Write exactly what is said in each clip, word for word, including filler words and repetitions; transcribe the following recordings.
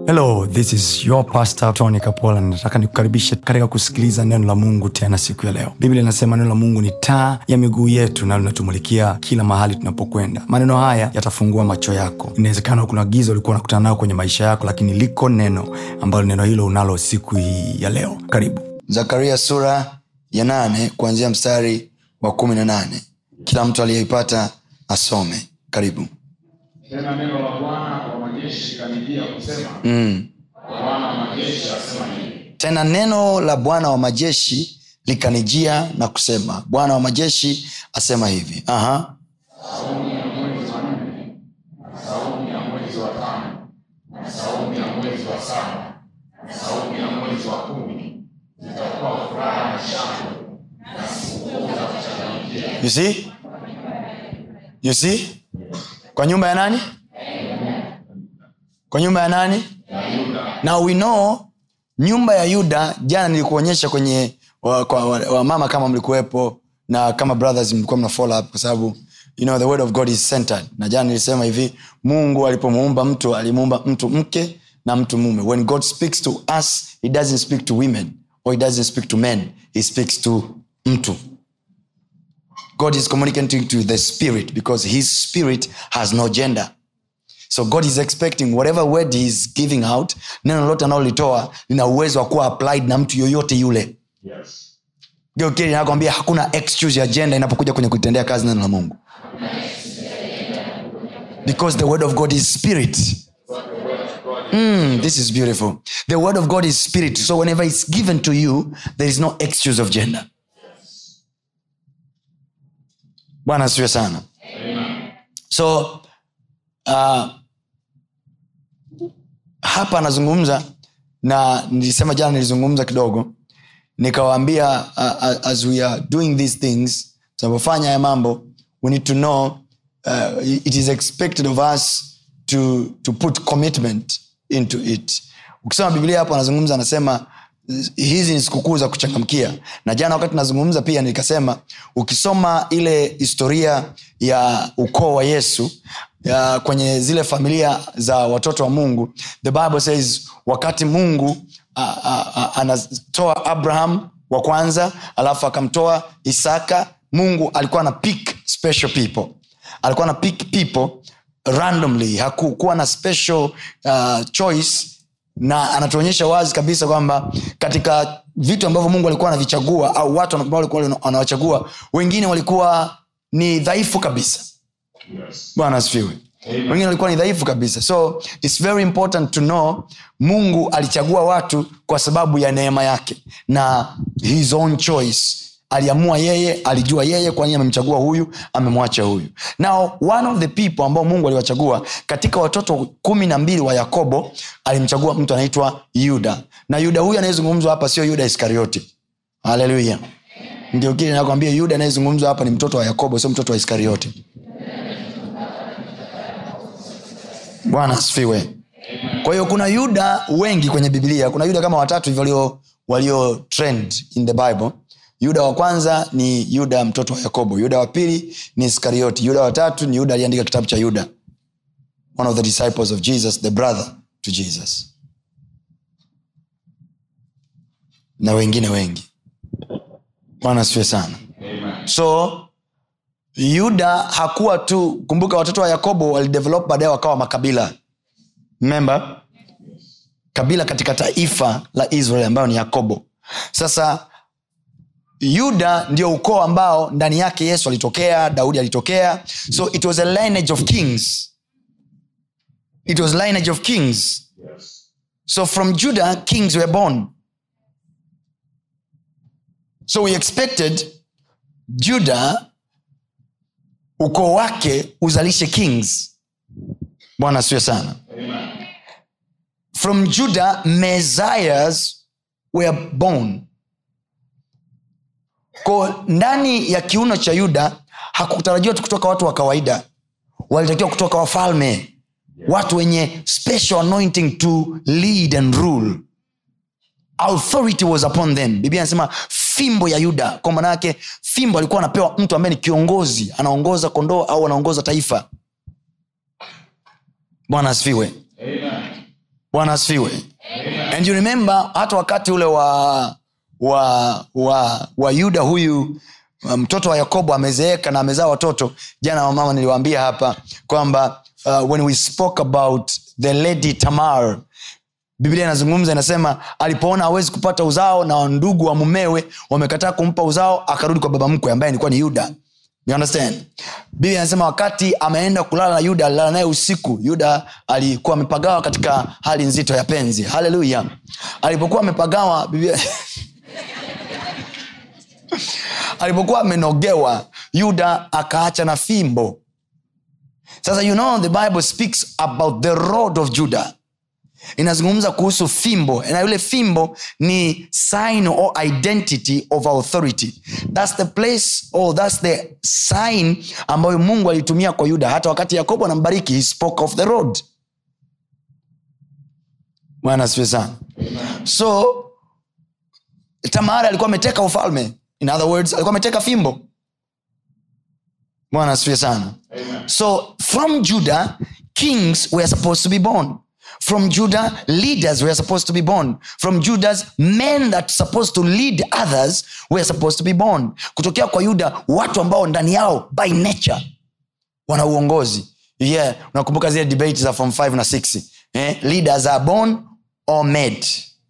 Hello, this is your pastor Tony Kapola. Nataka nikukaribishe katika kusikiliza neno la Mungu tena siku ya leo. Biblia inasema neno la Mungu ni taa ya miguu yetu na linatumulikia kila mahali tunapokwenda. Maneno haya yatafungua macho yako. Inawezekana kuna giza ulikuwa unakutana nalo kwenye maisha yako, lakini liko neno ambalo neno hilo unalo siku hii ya leo. Karibu. Zakaria sura ya nane kuanzia mstari wa kumi na nane. Kila mtu aliyeipata asome. Karibu. Tena neno la Bwana wa majeshi likanijia kusema, Mm. Bwana wa majeshi asema hivi. Tena neno la Bwana wa majeshi likanijia na kusema, Bwana wa majeshi asema hivi. Aha. Saumu ya mwezi wa nne, na saumu ya mwezi wa tano, na saumu ya mwezi wa saba, na saumu ya mwezi wa kumi, zitakuwa furaha na shangwe, na sikukuu za kuchangamkia. You see? You see? Kwa nyumba ya nani? Kwa nyumba ya nani? Ya Yuda. Now we know nyumba ya Yuda, jana nilikuonyesha kwenye wa, kwa, wa, wa mama kama mlikuwepo na kama brothers mlikuwa mna follow up, kwa sababu you know the word of God is centered. Na jana nilisema hivi, Mungu alipomuumba mtu alimuumba mtu mke na mtu mume. When God speaks to us, he doesn't speak to women or he doesn't speak to men, he speaks to mtu. God is communicating to the spirit because his spirit has no gender. So God is expecting whatever word he is giving out, neno lote analolitoa lina uwezo wa kuwa applied na mtu yoyote yule. Yes. Ndio kile ninakwambia, hakuna excuse ya gender inapokuja kwenye kutendea kazi neno la Mungu. Because the word of God is spirit. Mm, this is beautiful. The word of God is spirit. So whenever it's given to you, there is no excuse of gender. Bwana asifiwe sana. Amen. So uh, hapa nazungumza, na nilisema jana nilizungumza kidogo, nikawaambia uh, as we are doing these things, tunapofanya ya mambo, we need to know uh, it is expected of us to, to put commitment into it. Ukisoma Biblia hapo anazungumza, anasema hizi ni sikukuu za kuchangamkia. Na jana wakati nazungumza pia nikasema, ukisoma ile historia ya ukoo wa Yesu ya kwenye zile familia za watoto wa Mungu, the Bible says wakati Mungu a, a, a, anatoa Abraham wa kwanza alafu akamtoa Isaka, Mungu alikuwa na pick special people. Alikuwa na pick people randomly, hakukuwa na special uh, choice. Na anatuonyesha wazi kabisa kwamba katika vitu ambavyo Mungu alikuwa anavichagua, au watu ambao alikuwa anawachagua, wengine walikuwa ni dhaifu kabisa. Yes. Bwana asifiwe. Wengine walikuwa ni dhaifu kabisa. So it's very important to know Mungu alichagua watu kwa sababu ya neema yake na his own choice. Aliamua yeye, alijua yeye kwa nini amemchagua huyu, amemwacha huyu. Now one of the people ambao Mungu aliwachagua katika watoto kumi na mbili wa Yakobo, alimchagua mtu anaitwa Yuda. Na Yuda huyu anayezungumzwa hapa sio Yuda Iskarioti. Hallelujah. Ndio kile ninakwambia, Yuda anayezungumzwa hapa ni mtoto wa Yakobo, sio mtoto wa Iskarioti. Bwana asifiwe. Kwa hiyo kuna Yuda wengi kwenye Biblia. Kuna Yuda kama watatu hivyo walio walio trend in the Bible. Yuda wa kwanza ni Yuda mtoto wa Yakobo. Yuda wa pili ni Iskarioti. Yuda wa tatu ni Yuda aliandika kitabu cha Yuda, one of the disciples of Jesus, the brother to Jesus. Na wengine wengi. Bwana asifiwe sana. Amen. So Yuda hakuwa tu, kumbuka watoto wa Yakobo walidevelop baadaye wakawa makabila. Remember? Kabila katika taifa la Israeli ambao ni Yakobo. Sasa Yuda ndio ukoo ambao ndani yake Yesu alitokea, Daudi alitokea. So it was a lineage of kings. It was lineage of kings. Yes. So from Judah, kings were born. So we expected Judah, ukoo wake uzalishe kings. Bwana asifiwe sana. Amen. From Judah, messiahs were born. Kwa ndani ya kiuno cha Yuda hakutarajiwa kutoka watu wa kawaida, walitakiwa kutoka wafalme, watu wenye special anointing to lead and rule. Authority was upon them. Biblia inasema fimbo ya Yuda, kwa maana yake fimbo alikuwa anapewa mtu ambaye ni kiongozi, anaongoza kondoo au anaongoza taifa. Bwana asifiwe. Amen. Bwana asifiwe. And you remember hata wakati ule wa wa wa, wa Yuda huyu mtoto wa Yakobo amezeeka na amezaa watoto. Jana wa mama niliwaambia hapa kwamba uh, when we spoke about the lady Tamar, Biblia inazungumza inasema alipoona hawezi kupata uzao na ndugu wa mumewe wamekataa kumpa uzao, akarudi kwa baba mkwe ambaye alikuwa ni Yuda. You understand? Biblia inasema wakati ameenda kulala na Yuda, alilala naye usiku. Yuda alikuwa amepagawa katika hali nzito ya penzi. Hallelujah. Alipokuwa amepagawa, Biblia alipokuwa amenogewa, Yuda akaacha na fimbo. Sasa you know the Bible speaks about the rod of Judah. Inazungumza kuhusu fimbo, na yule fimbo ni sign or identity of authority. That's the place or that's the sign ambayo Mungu alitumia kwa Yuda. Hata wakati Yakobo anambariki, he spoke of the rod. Bwana asifiwe sana. So Tamar alikuwa ameteka ufalme. In other words, alikuwa ameteka fimbo. Bwana asifiwe sana. So from Judah, kings were supposed to be born. From Judah, leaders were supposed to be born. From Judah's, men that supposed to lead others were supposed to be born. Kutokea kwa Yuda, watu ambao ndani yao by nature wana uongozi. Yeah, unakumbuka zile debates za form five na six. Eh? Leaders are born or made.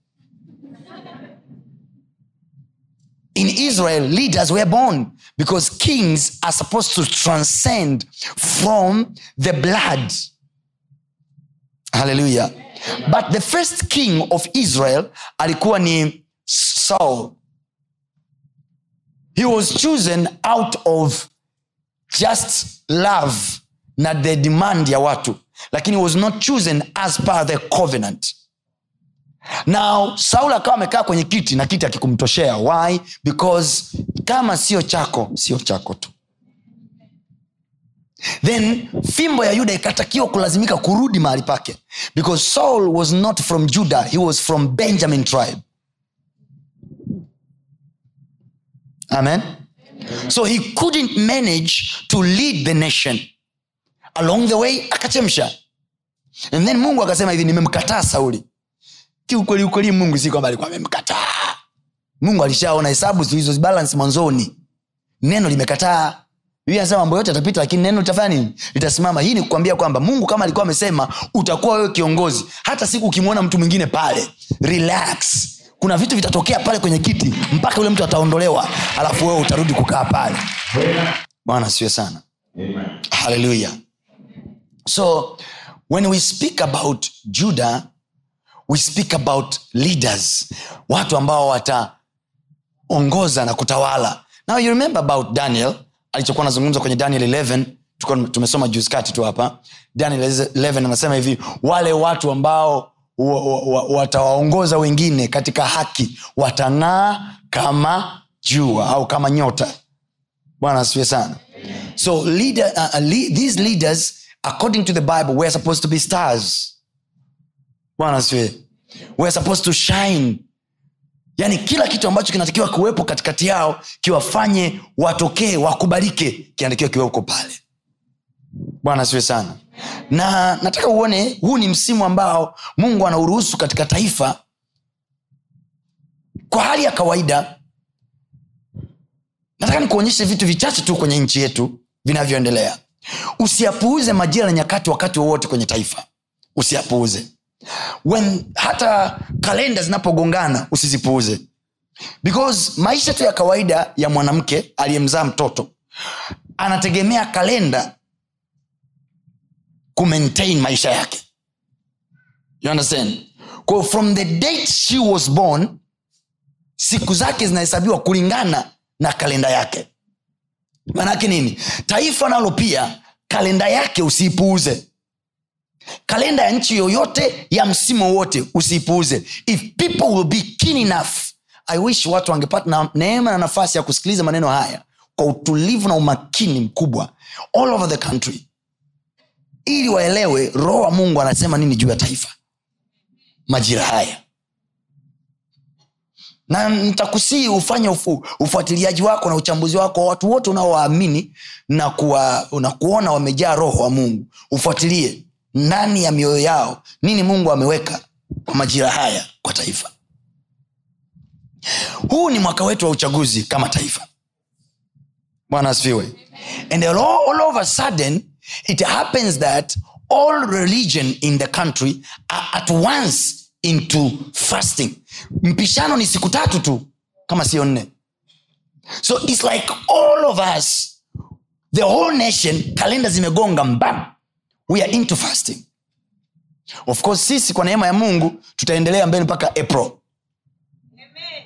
In Israel, leaders were born because kings are supposed to transcend from the blood. Hallelujah. But the first king of Israel alikuwa ni Saul. He was chosen out of just love na the demand ya watu, lakini he was not chosen as per the covenant. Now Saul akawa amekaa kwenye kiti na kiti akikumtoshea. Why? Because kama sio chako, sio chako tu. Then fimbo ya Yuda ikatakiwa kulazimika kurudi mahali pake, because Saul was not from Judah, he was from Benjamin tribe. Amen. Amen. So he couldn't manage to lead the nation. Along the way akachemsha. And then Mungu akasema hivi, nimemkataa Sauli. Kiukweli ukweli Mungu si kwamba alikuwa amemkataa. Mungu alishaona hesabu hizo balance mwanzoni. Neno limekataa. Biblia inasema mambo yote yatapita, lakini neno litafanya nini? Litasimama. Hii ni kukwambia kwamba Mungu kama alikuwa amesema utakuwa wewe kiongozi, hata siku ukimwona mtu mwingine pale, relax. Kuna vitu vitatokea pale kwenye kiti mpaka yule mtu ataondolewa, alafu wewe utarudi kukaa pale. Bwana asifiwe sana. Amen. Hallelujah. So when we speak about Judah, we speak about leaders, watu ambao wataongoza na kutawala. Now you remember about Daniel, alichokuwa anazungumza kwenye Daniel eleven, tulikuwa tumesoma juzi kati tu hapa. Daniel eleven anasema hivi, wale watu ambao watawaongoza wengine katika haki watang'aa kama jua au kama nyota. Bwana asifiwe sana. So leader, uh, le- these leaders according to the Bible were supposed to be stars. Bwana asifiwe. We're supposed to shine. Yani kila kitu ambacho kinatakiwa kuwepo katikati yao kiwafanye watokee, wakubalike, kinatakiwa kiwepo pale. Bwana asifiwe sana. Na nataka uone huu ni msimu ambao Mungu anauruhusu katika taifa. Kwa hali ya kawaida nataka nikuonyeshe vitu vichache tu kwenye nchi yetu vinavyoendelea. Usiyapuuze majira na nyakati wakati wowote kwenye taifa. Usiyapuuze. When hata kalenda zinapogongana usizipuuze, because maisha tu ya kawaida ya mwanamke aliyemzaa mtoto anategemea kalenda ku maintain maisha yake. You understand? Kwa from the date she was born, siku zake zinahesabiwa kulingana na kalenda yake. Maana yake nini? Taifa nalo pia kalenda yake usipuuze. Kalenda ya nchi yoyote ya msimu wote usipuuze. If people will be keen enough, I wish watu wangepata na neema na nafasi ya kusikiliza maneno haya kwa utulivu na umakini mkubwa all over the country, ili waelewe roho wa Mungu anasema nini juu ya taifa majira haya. Na nitakusii ufanye ufu, ufuatiliaji wako na uchambuzi wako wa watu wote unaowaamini na kuwa, unakuona wamejaa roho wa Mungu. Ufuatilie ndani ya mioyo yao nini Mungu ameweka kwa majira haya kwa taifa. Huu ni mwaka wetu wa uchaguzi kama taifa. Bwana asifiwe. And all, all of a sudden it happens that all religion in the country are at once into fasting. Mpishano ni siku tatu tu kama sio nne. So it's like all of us, the whole nation, kalenda zimegonga mbam, we are into fasting. Of course sisi kwa neema ya Mungu tutaendelea mbele mpaka April. Amen.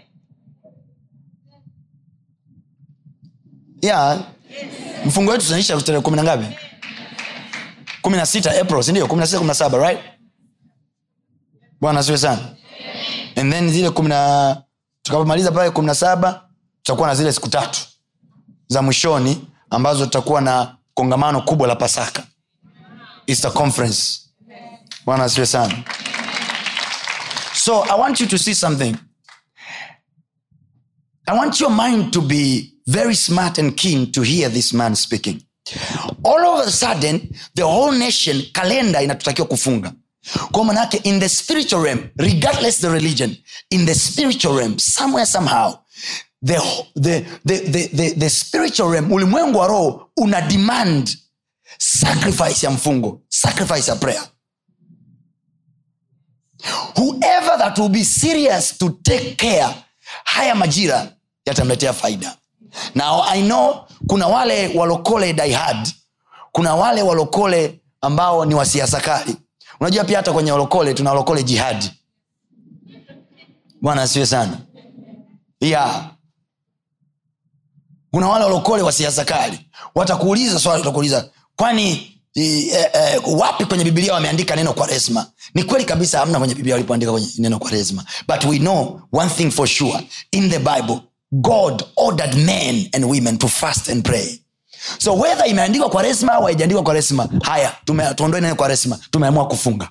Yeah. Yes. Mfungo wetu tunaisha tarehe kumi na ngapi? kumi na sita April, si ndio? kumi na sita kumi na saba, right? Bwana asifiwe sana. And then zile kumi na tukapomaliza pale kumi na saba tutakuwa na zile siku tatu za mwishoni ambazo tutakuwa na kongamano kubwa la Pasaka. Easter conference. Bwana asifiwe sana. So I want you to see something. I want your mind to be very smart and keen to hear this man speaking. All of a sudden the whole nation kalenda inatutakiwa kufunga. Kwa maana yake in the spiritual realm, regardless the religion, in the spiritual realm, somewhere somehow the the the the the, the spiritual realm, ulimwengu wa roho una demand sacrifice ya mfungo, sacrifice ya prayer. Whoever that will be serious to take care, haya majira yatamletea faida. Now I know kuna wale walokole die hard, kuna wale walokole ambao ni wasiasa kali. Unajua pia hata kwenye walokole tuna walokole jihad. Bwana asifiwe sana. Yeah. Kuna wale walokole wasiasa kali. Watakuuliza swali, watakuuliza kwani E, e, wapi kwenye Biblia wameandika neno Kwaresma? Ni kweli kabisa hamna kwenye Biblia walipoandika kwenye neno Kwaresma. But we know one thing for sure. In the Bible, God ordered men and women to fast and pray. So whether imeandikwa Kwaresma au haijaandikwa Kwaresma, haya tuondoe neno Kwaresma, tumeamua kufunga.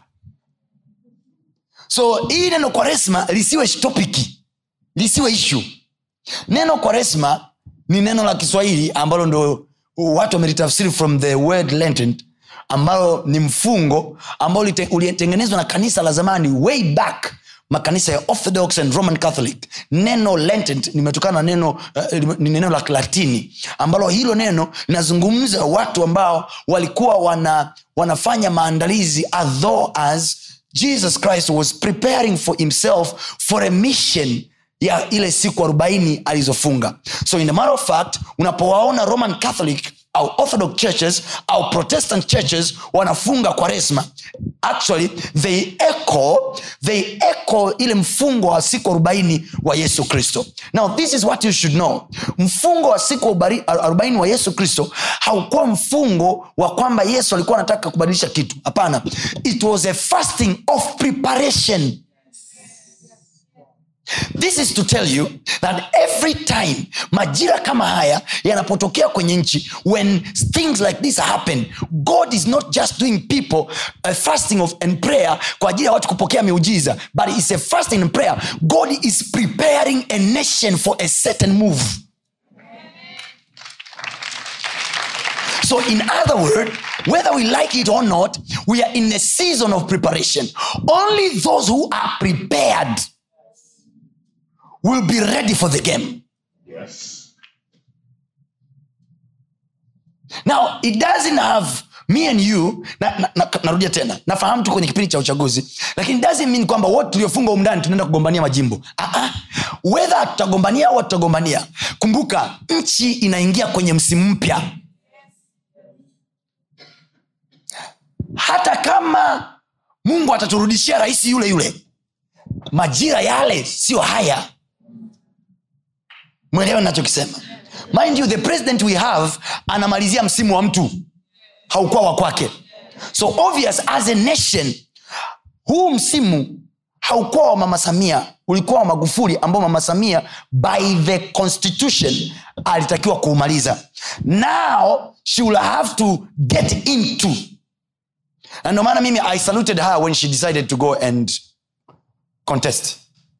So hii neno Kwaresma lisiwe topiki, lisiwe issue. Neno Kwaresma ni neno la Kiswahili ambalo ndio watu wamelitafsiri from the word Lenten, ambalo ni mfungo ambao ulitengenezwa na kanisa la zamani way back, makanisa ya Orthodox and Roman Catholic. Neno Lenten limetokana na neno uh, ni neno la Kilatini ambalo hilo neno linazungumza watu ambao walikuwa wana wanafanya maandalizi as though as Jesus Christ was preparing for himself for a mission ya ile siku arobaini alizofunga. So in the matter of fact, unapowaona Roman Catholic au Orthodox churches au Protestant churches wanafunga Kwaresma, actually they echo they echo ile mfungo wa siku arobaini wa Yesu Kristo. Now this is what you should know. Mfungo wa siku arobaini wa Yesu Kristo haukuwa mfungo wa kwamba Yesu alikuwa anataka kubadilisha kitu. Hapana. It was a fasting of preparation. This is to tell you that every time majira kama haya yanapotokea kwenye nchi, when things like this happen, God is not just doing people a fasting of and prayer kwa ajili ya watu kupokea miujiza, but it's a fasting and prayer. God is preparing a nation for a certain move. So in other words, whether we like it or not, we are in a season of preparation. Only those who are prepared will be ready for the game. Yes. Now, it doesn't have me and you, na, na, na, narudia tena, nafahamu tu kwenye kipindi cha uchaguzi, lakini it doesn't mean kwamba wote tuliofunga umndani tunaenda kugombania majimbo. Ah ah. Whether tutagombania au tutagombania, kumbuka nchi inaingia kwenye msimu mpya. Hata kama Mungu ataturudishia rais yule yule, majira yale sio haya. Mwelewa ninachokisema? Mind you, the president we have anamalizia msimu wa mtu, haukuwa wa kwake. So obvious as a nation, huu msimu haukuwa wa Mama Samia, ulikuwa wa Magufuli, ambao Mama Samia by the constitution alitakiwa kuumaliza. Now she will have to get into. And no matter mimi, I saluted her when she decided to go and contest.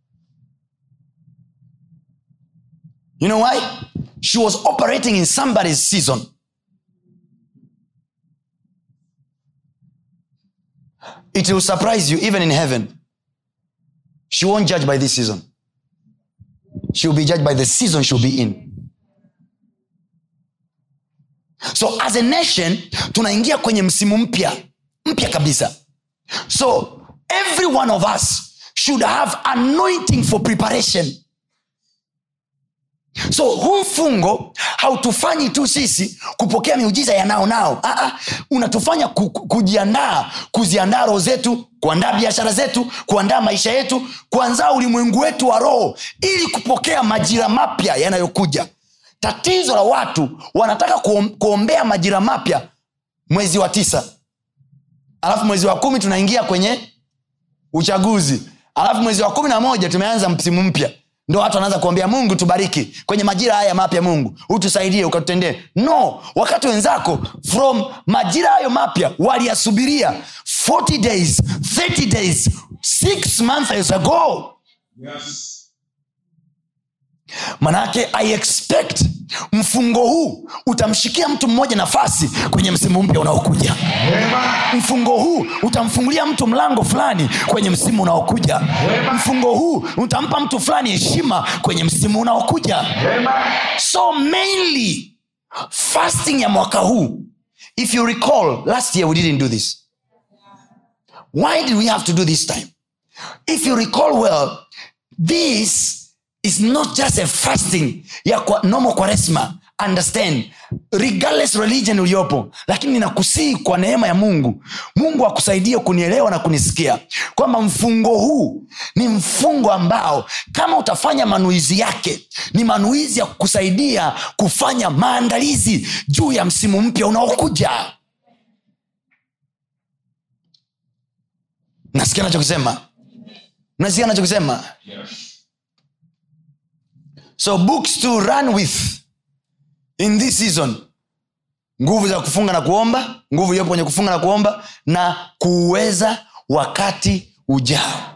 You know why? She was operating in somebody's season. It will surprise you, even in heaven. she won't judge by this season. She will be judged by the season she'll be in. So as a nation tunaingia kwenye msimu mpya, mpya kabisa. So every one of us should have anointing for preparation. So huu mfungo hautufanyi tu sisi kupokea miujiza ya nao nao. Ah ah, unatufanya ku, kujiandaa, kuziandaa roho zetu, kuandaa biashara zetu, kuandaa maisha yetu, kuandaa ulimwengu wetu wa roho ili kupokea majira mapya yanayokuja. Tatizo la watu wanataka kuombea majira mapya mwezi wa tisa. Alafu mwezi wa kumi tunaingia kwenye uchaguzi. Alafu mwezi wa kumi na moja tumeanza msimu mpya. Ndio watu wanaanza kuombea Mungu tubariki kwenye majira haya mapya, Mungu utusaidie ukatutendee. No, wakati wenzako from majira hayo mapya waliyasubiria forty days, thirty days, six months ago. Yes. Manake I expect mfungo huu utamshikia mtu mmoja nafasi kwenye msimu mpya unaokuja. Mfungo huu utamfungulia mtu mlango fulani kwenye msimu unaokuja. Mfungo huu utampa mtu fulani heshima kwenye msimu unaokuja. So mainly fasting ya mwaka huu, if you recall, last year we didn't do this. Why did we have to do this time? If you recall well, this is not just a fasting ya kwa normal kwaresma. Understand, regardless religion uliopo, lakini ninakusihi kwa neema ya Mungu, Mungu akusaidie kunielewa na kunisikia kwamba mfungo huu ni mfungo ambao kama utafanya manuizi yake, ni manuizi ya kukusaidia kufanya maandalizi juu ya msimu mpya unaokuja. Nasikia nachokisema? Nasikia nachokisema? Yes. So books to run with in this season: nguvu za kufunga na kuomba, nguvu iliyopo kwenye kufunga na kuomba, na kuweza wakati ujao.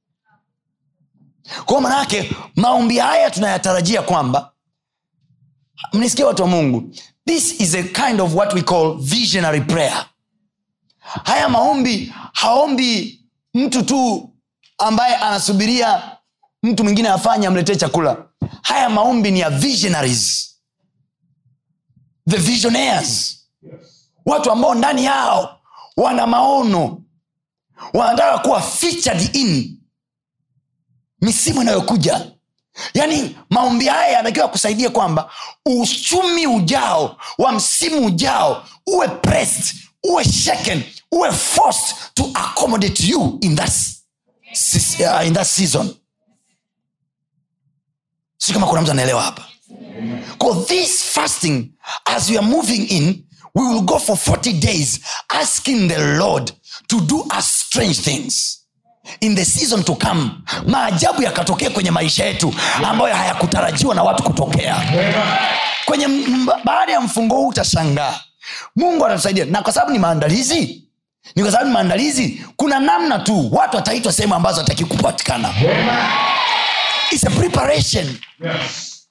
Kwa maana yake maombi haya tunayatarajia kwamba, mnisikie watu wa Mungu, this is a kind of what we call visionary prayer. Haya maombi haombi mtu tu ambaye anasubiria mtu mwingine afanye amletee chakula. Haya maombi ni ya visionaries, the visionaires. Yes. Watu ambao ndani yao wana maono, wanataka kuwa featured in misimu inayokuja. Yani maombi haya yanatakiwa kusaidia kwamba uchumi ujao wa msimu ujao uwe pressed, uwe shaken, uwe forced to accommodate you in that, uh, in that season. Si kama kuna mtu anaelewa hapa? Because this fasting, as we are moving in, we will go for forty days asking the Lord to do us strange things in the season to come. Maajabu yakatokea kwenye maisha yetu ambayo hayakutarajiwa na watu kutokea. Kwenye baada ya mfungo huu utashangaa. Mungu atatusaidia. Na kwa sababu ni maandalizi, ni kwa sababu ni maandalizi, kuna namna tu watu wataitwa sehemu ambazo hataki kupatikana. It's a preparation. Yes.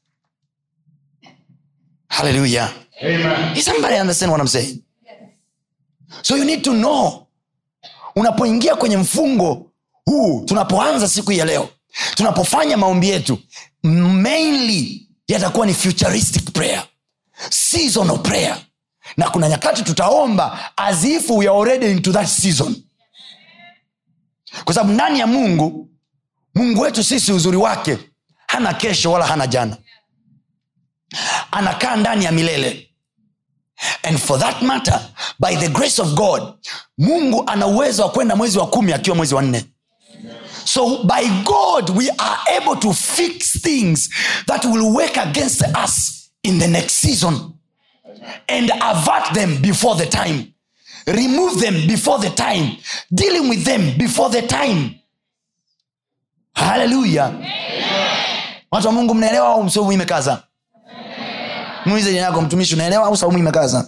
Hallelujah. Amen. Is somebody understand what I'm saying? Yes. So you need to know, unapoingia kwenye mfungo huu, tunapoanza siku ya leo, tunapofanya maombi yetu, mainly yatakuwa ni futuristic prayer, seasonal prayer. Na kuna nyakati tutaomba as if we are already into that season. Kwa sababu ndani ya Mungu, Mungu wetu sisi uzuri wake hana kesho wala hana jana. Anakaa ndani ya milele. And for that matter, by the grace of God, Mungu ana uwezo wa kwenda mwezi wa kumi akiwa mwezi wa nne. So by God we are able to fix things that will work against us in the next season and avert them before the time, remove them before the time, dealing with them before the time. Hallelujah. Watu wa Mungu mnaelewa au saumu imekaza? Muulize jina lako, mtumishi, unaelewa au saumu imekaza?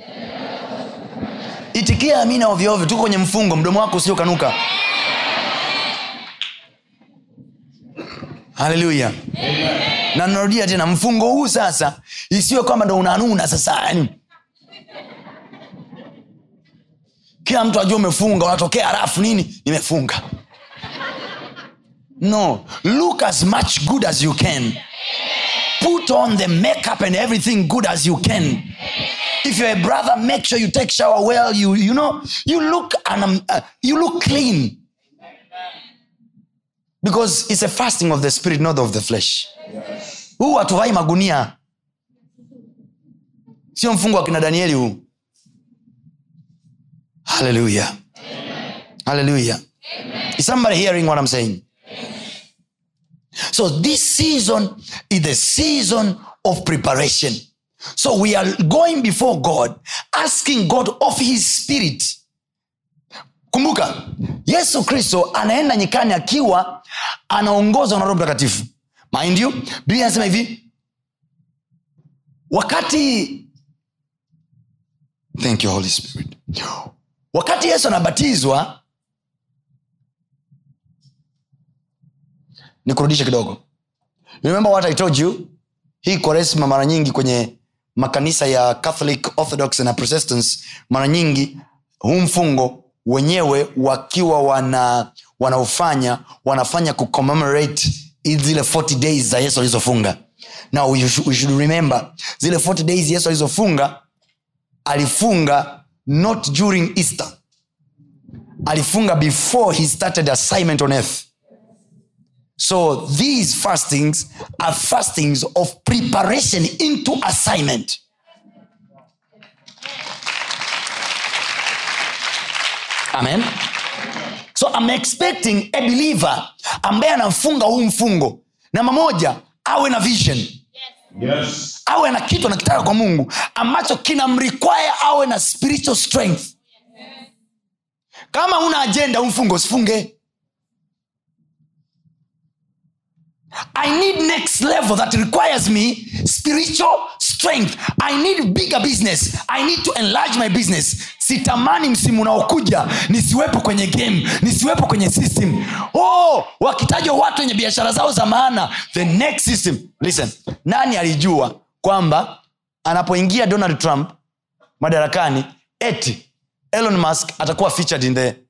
Itikia amina ovyo ovyo, tuko kwenye mfungo, mdomo wako usio kanuka. Hallelujah. Amen. Na narudia tena, mfungo huu sasa isiwe kwamba ndo unanuna sasa yani. Kila mtu ajue umefunga, unatokea halafu nini? Nimefunga. No, look as much good as you can. Put on the makeup and everything good as you can. If you're a brother, make sure you take shower well. You you know, you look um, uh, you look clean. Because it's a fasting of the spirit, not of the flesh. Huu atuvai magunia. Sio mfungo wa kina Danieli huu. Hallelujah. Amen. Hallelujah. Amen. Is somebody hearing what I'm saying? Amen. So this season is the season of preparation. So we are going before God, asking God of his spirit. Kumbuka, Yesu Kristo anaenda nyikani akiwa anaongozwa na Roho Mtakatifu. Mind you, Biblia inasema hivi, wakati Thank you Holy Spirit. Wakati Yesu anabatizwa, nikurudishe kidogo. Remember what I told you? Hii Kwaresma mara nyingi kwenye makanisa ya Catholic, Orthodox na Protestants, mara nyingi huu mfungo wenyewe wakiwa wana wanaofanya wanafanya ku commemorate zile forty days za Yesu alizofunga. Now we should, we should remember zile forty days Yesu alizofunga, alifunga not during Easter. Alifunga before he started assignment on earth. So these fastings are fastings of preparation into assignment. Amen. So I'm expecting a believer ambaye anafunga huu mfungo, namba moja, awe na vision. Yes. Awe na kitu anakitaka kwa Mungu ambacho kinamrequire awe na spiritual strength. Yes. Kama una agenda umfungo usifunge. I need next level that requires me spiritual strength. I need bigger business. I need to enlarge my business. Sitamani msimu unaokuja nisiwepo kwenye game, nisiwepo kwenye system. Oh, wakitajwa watu wenye biashara zao za maana, the next system. Listen, nani alijua kwamba anapoingia Donald Trump madarakani eti Elon Musk atakuwa featured in the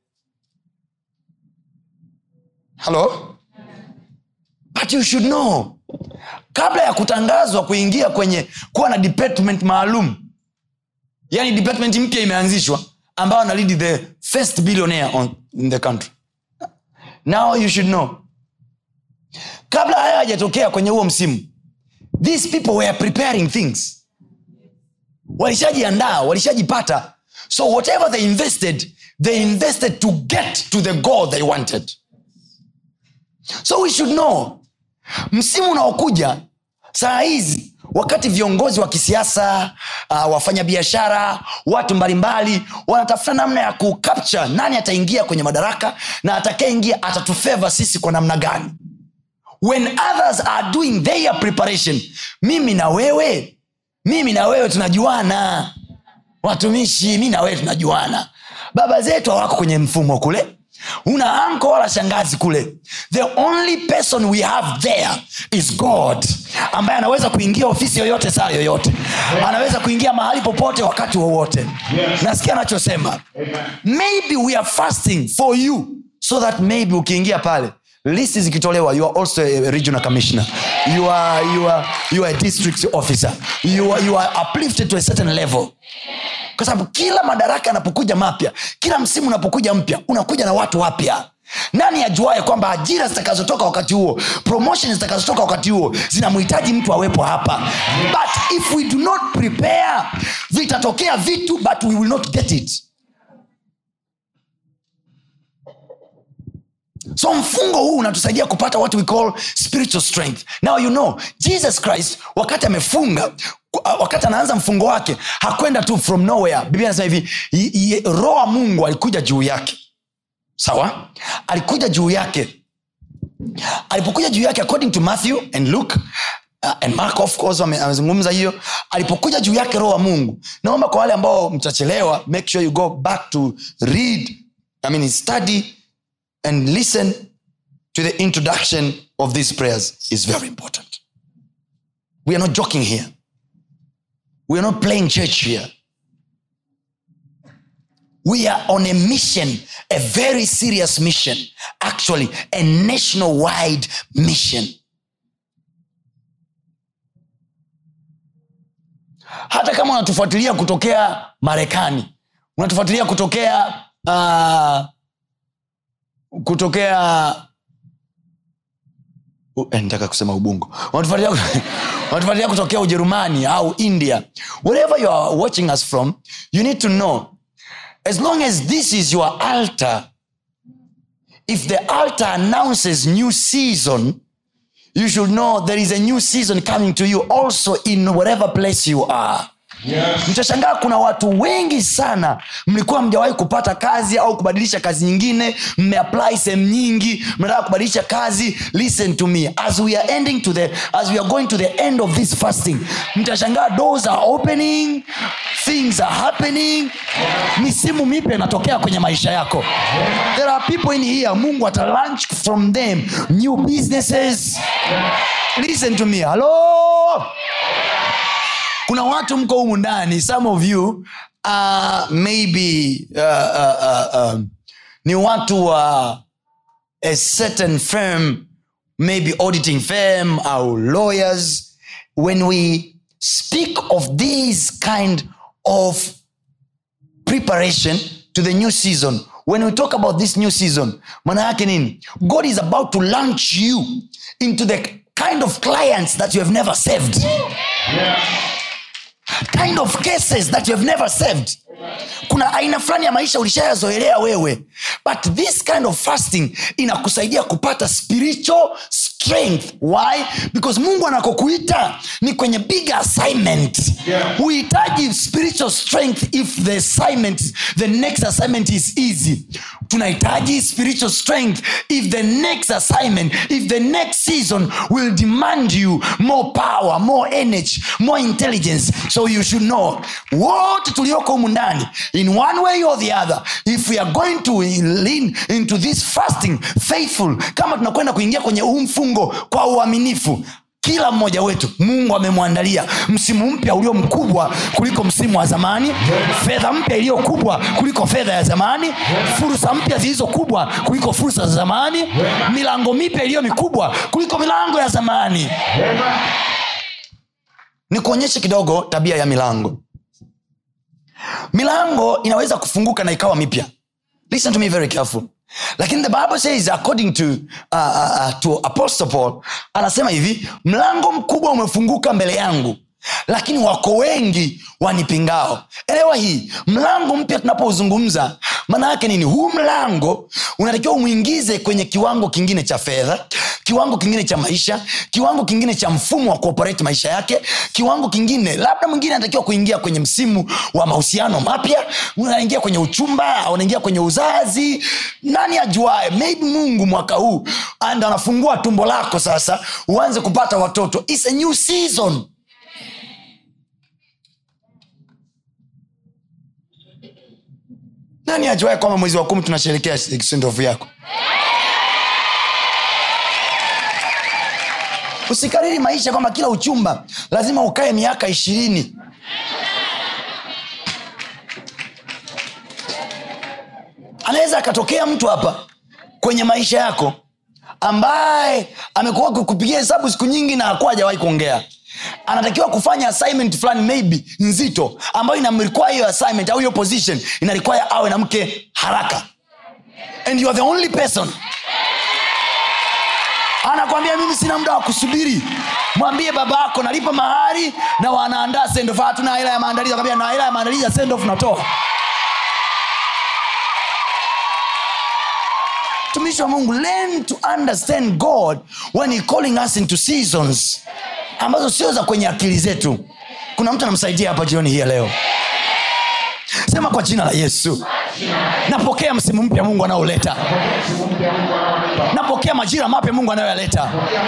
Hello? But you should know, kabla ya kutangazwa kuingia kwenye kuwa na department maalum, yani department mpya imeanzishwa ambao ana lead the first billionaire on, in the country. Now you should know, kabla haya hajatokea kwenye huo msimu, these people were preparing things. Walishajiandaa, walishajipata. So whatever they invested, they invested to get to the goal they wanted. So we should know, msimu unaokuja saa hizi, wakati viongozi wa kisiasa, uh, wafanya biashara, watu mbalimbali wanatafuta namna ya kucapture nani ataingia kwenye madaraka na atakayeingia atatufavor sisi kwa namna gani. When others are doing their preparation, mimi na wewe, mimi na wewe tunajuana. Watumishi, mimi na wewe tunajuana. Baba zetu hawako kwenye mfumo kule. Una uncle wala shangazi kule. The only person we have there is God, ambaye anaweza kuingia ofisi yoyote saa yoyote. Anaweza kuingia mahali popote wakati wowote. Yes. Nasikia anachosema. Maybe we are fasting for you so that maybe ukiingia pale list zikitolewa, you are also a regional commissioner, you are you are you are a district officer, you are you are uplifted to a certain level. Kwa sababu kila madaraka yanapokuja mapya, kila msimu unapokuja mpya, unakuja na watu wapya. Nani ajuaye kwamba ajira zitakazotoka wakati huo, promotions zitakazotoka wakati huo zinamhitaji mtu awepo hapa. But if we do not prepare, vitatokea vitu but we will not get it. So mfungo huu unatusaidia kupata what we call spiritual strength. Now you know, Jesus Christ wakati amefunga, wakati anaanza mfungo wake, hakwenda tu from nowhere. Biblia inasema hivi, Roho wa Mungu alikuja juu yake. Sawa? Alikuja juu yake. Alipokuja juu yake, according to Matthew and Luke uh, and Mark of course amezungumza hiyo, alipokuja juu yake Roho wa Mungu. Naomba kwa wale ambao mtachelewa, make sure you go back to read, I mean study and listen to the introduction of these prayers. Is very important. We are not joking here. We are not playing church here. we are on a mission, a very serious mission, actually a nationwide mission. Hata kama unatufuatilia kutokea Marekani, unatufuatilia kutokea uh, kutokea uh, nataka kusema Ubungo, unatufuatilia unatufuatilia kutokea Ujerumani au India, wherever you are watching us from, you need to know, as long as this is your altar, if the altar announces new season, you should know there is a new season coming to you also in whatever place you are. Yes. Mtashangaa kuna watu wengi sana mlikuwa mjawahi kupata kazi au kubadilisha kazi nyingine, mmeapply sehemu nyingi, mnataka kubadilisha kazi. Listen to me, as we are ending to the as we are going to the end of this fasting, mtashangaa doors are opening, things are happening. Misimu mipya inatokea kwenye maisha yako. There are people in here, Mungu ata launch from them new businesses. Listen to me, hello. Kuna watu mko humu ndani, some of you uh, maybe uh, uh, uh, um, ni watu wa uh, a certain firm, maybe auditing firm or lawyers. When we speak of this kind of preparation to the new season, when we talk about this new season, maana yake nini? God is about to launch you into the kind of clients that you have never saved. Yeah. Kind of cases that you have never saved. Kuna aina fulani ya maisha ulishayazoelea wewe, but this kind of fasting inakusaidia kupata spiritual strength. Why? Because Mungu anakokuita ni kwenye big assignment. Yeah. Huhitaji spiritual strength if the assignment, the next assignment is easy. Tunahitaji spiritual strength if the next assignment, if the next season will demand you more power, more energy, more intelligence. So you should know, what tulioko humu ndani, in one way or the other, if we are going to lean into this fasting faithful, kama tunakwenda kuingia kwenye huu mfungo kwa uaminifu, kila mmoja wetu Mungu amemwandalia msimu mpya ulio mkubwa kuliko msimu wa zamani, fedha mpya iliyo kubwa kuliko fedha ya zamani, fursa mpya zilizo kubwa kuliko fursa za zamani, milango mipya iliyo mikubwa kuliko milango ya zamani. Nikuonyeshe kidogo tabia ya milango. Milango inaweza kufunguka na ikawa mipya. Listen to me very careful. Lakini the Bible says, according to uh, uh, to Apostle Paul, anasema hivi, mlango mkubwa umefunguka mbele yangu, lakini wako wengi wanipingao. Elewa hii, mlango mpya tunapozungumza, maana yake nini? Huu mlango unatakiwa umuingize kwenye kiwango kingine cha fedha, kiwango kingine cha maisha, kiwango kingine cha mfumo wa kuoperate maisha yake, kiwango kingine, labda mwingine anatakiwa kuingia kwenye msimu wa mahusiano mapya, unaingia kwenye uchumba, au unaingia kwenye uzazi. Nani ajuae, maybe Mungu mwaka huu anda anafungua tumbo lako sasa uanze kupata watoto. It's a new season. Nani ajuae kwamba mwezi wa kumi tunasherehekea kisendofu yako? Usikariri maisha kwamba kila uchumba lazima ukae miaka ishirini. Anaweza akatokea mtu hapa kwenye maisha yako ambaye amekuwa kukupigia hesabu siku nyingi na hakuwa hajawahi kuongea. Anatakiwa kufanya assignment fulani maybe nzito ambayo inamrequire hiyo assignment au hiyo position ina require awe na mke haraka. And you are the only person. Anakuambia mimi sina muda wa kusubiri. Mwambie babako nalipa mahari na wanaandaa send off. Hatuna hela ya maandalizi. Akamwambia na hela ya maandalizi ya send off natoa. Tumishi wa Mungu, learn to understand God when he calling us into seasons ambazo sio za kwenye akili zetu. Kuna mtu anamsaidia hapa jioni hii leo? Sema kwa jina la Yesu, napokea msimu mpya Mungu anaoleta. Napokea majira mapya Mungu anayoyaleta.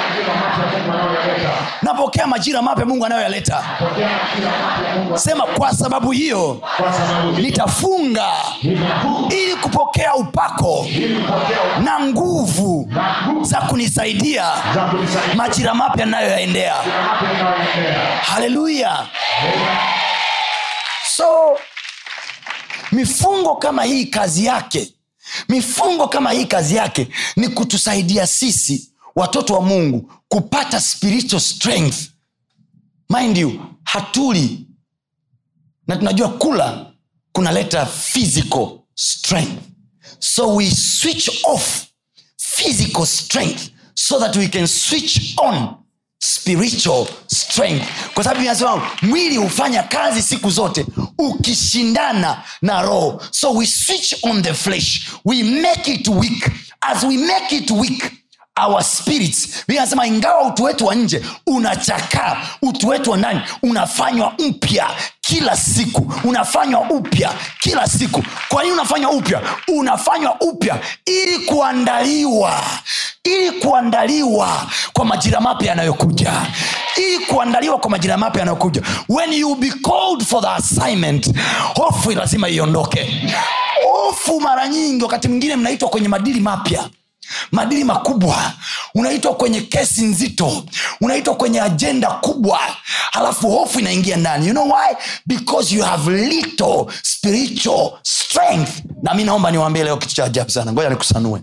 Napokea majira mapya Mungu anayoyaleta. Sema kwa sababu hiyo nitafunga ili kupokea upako na nguvu za kunisaidia majira mapya ninayoyaendea. Hallelujah. So mifungo kama hii kazi yake mifungo kama hii kazi yake ni kutusaidia sisi watoto wa Mungu kupata spiritual strength. Mind you, hatuli na tunajua kula kunaleta physical strength, so we switch off physical strength so that we can switch on spiritual strength. Kwa sababu inasema mwili hufanya kazi siku zote ukishindana na roho, so we switch on the flesh, we make it weak. As we make it weak, our spirits, inasema ingawa utu wetu wa nje unachakaa, utu wetu wa ndani unafanywa mpya kila siku. Unafanywa upya kila siku. Kwa nini unafanywa upya? Unafanywa upya ili kuandaliwa, ili kuandaliwa kwa majira mapya yanayokuja. Ili kuandaliwa kwa majira mapya yanayokuja. When you be called for the assignment, hofu lazima iondoke. Hofu mara nyingi wakati mwingine mnaitwa kwenye madili mapya, madili makubwa, unaitwa kwenye kesi nzito, unaitwa kwenye agenda kubwa, halafu hofu inaingia ndani. You know why? Because you have little spiritual strength. Na mimi naomba niwaambie leo kitu cha ajabu sana. Ngoja nikusanue.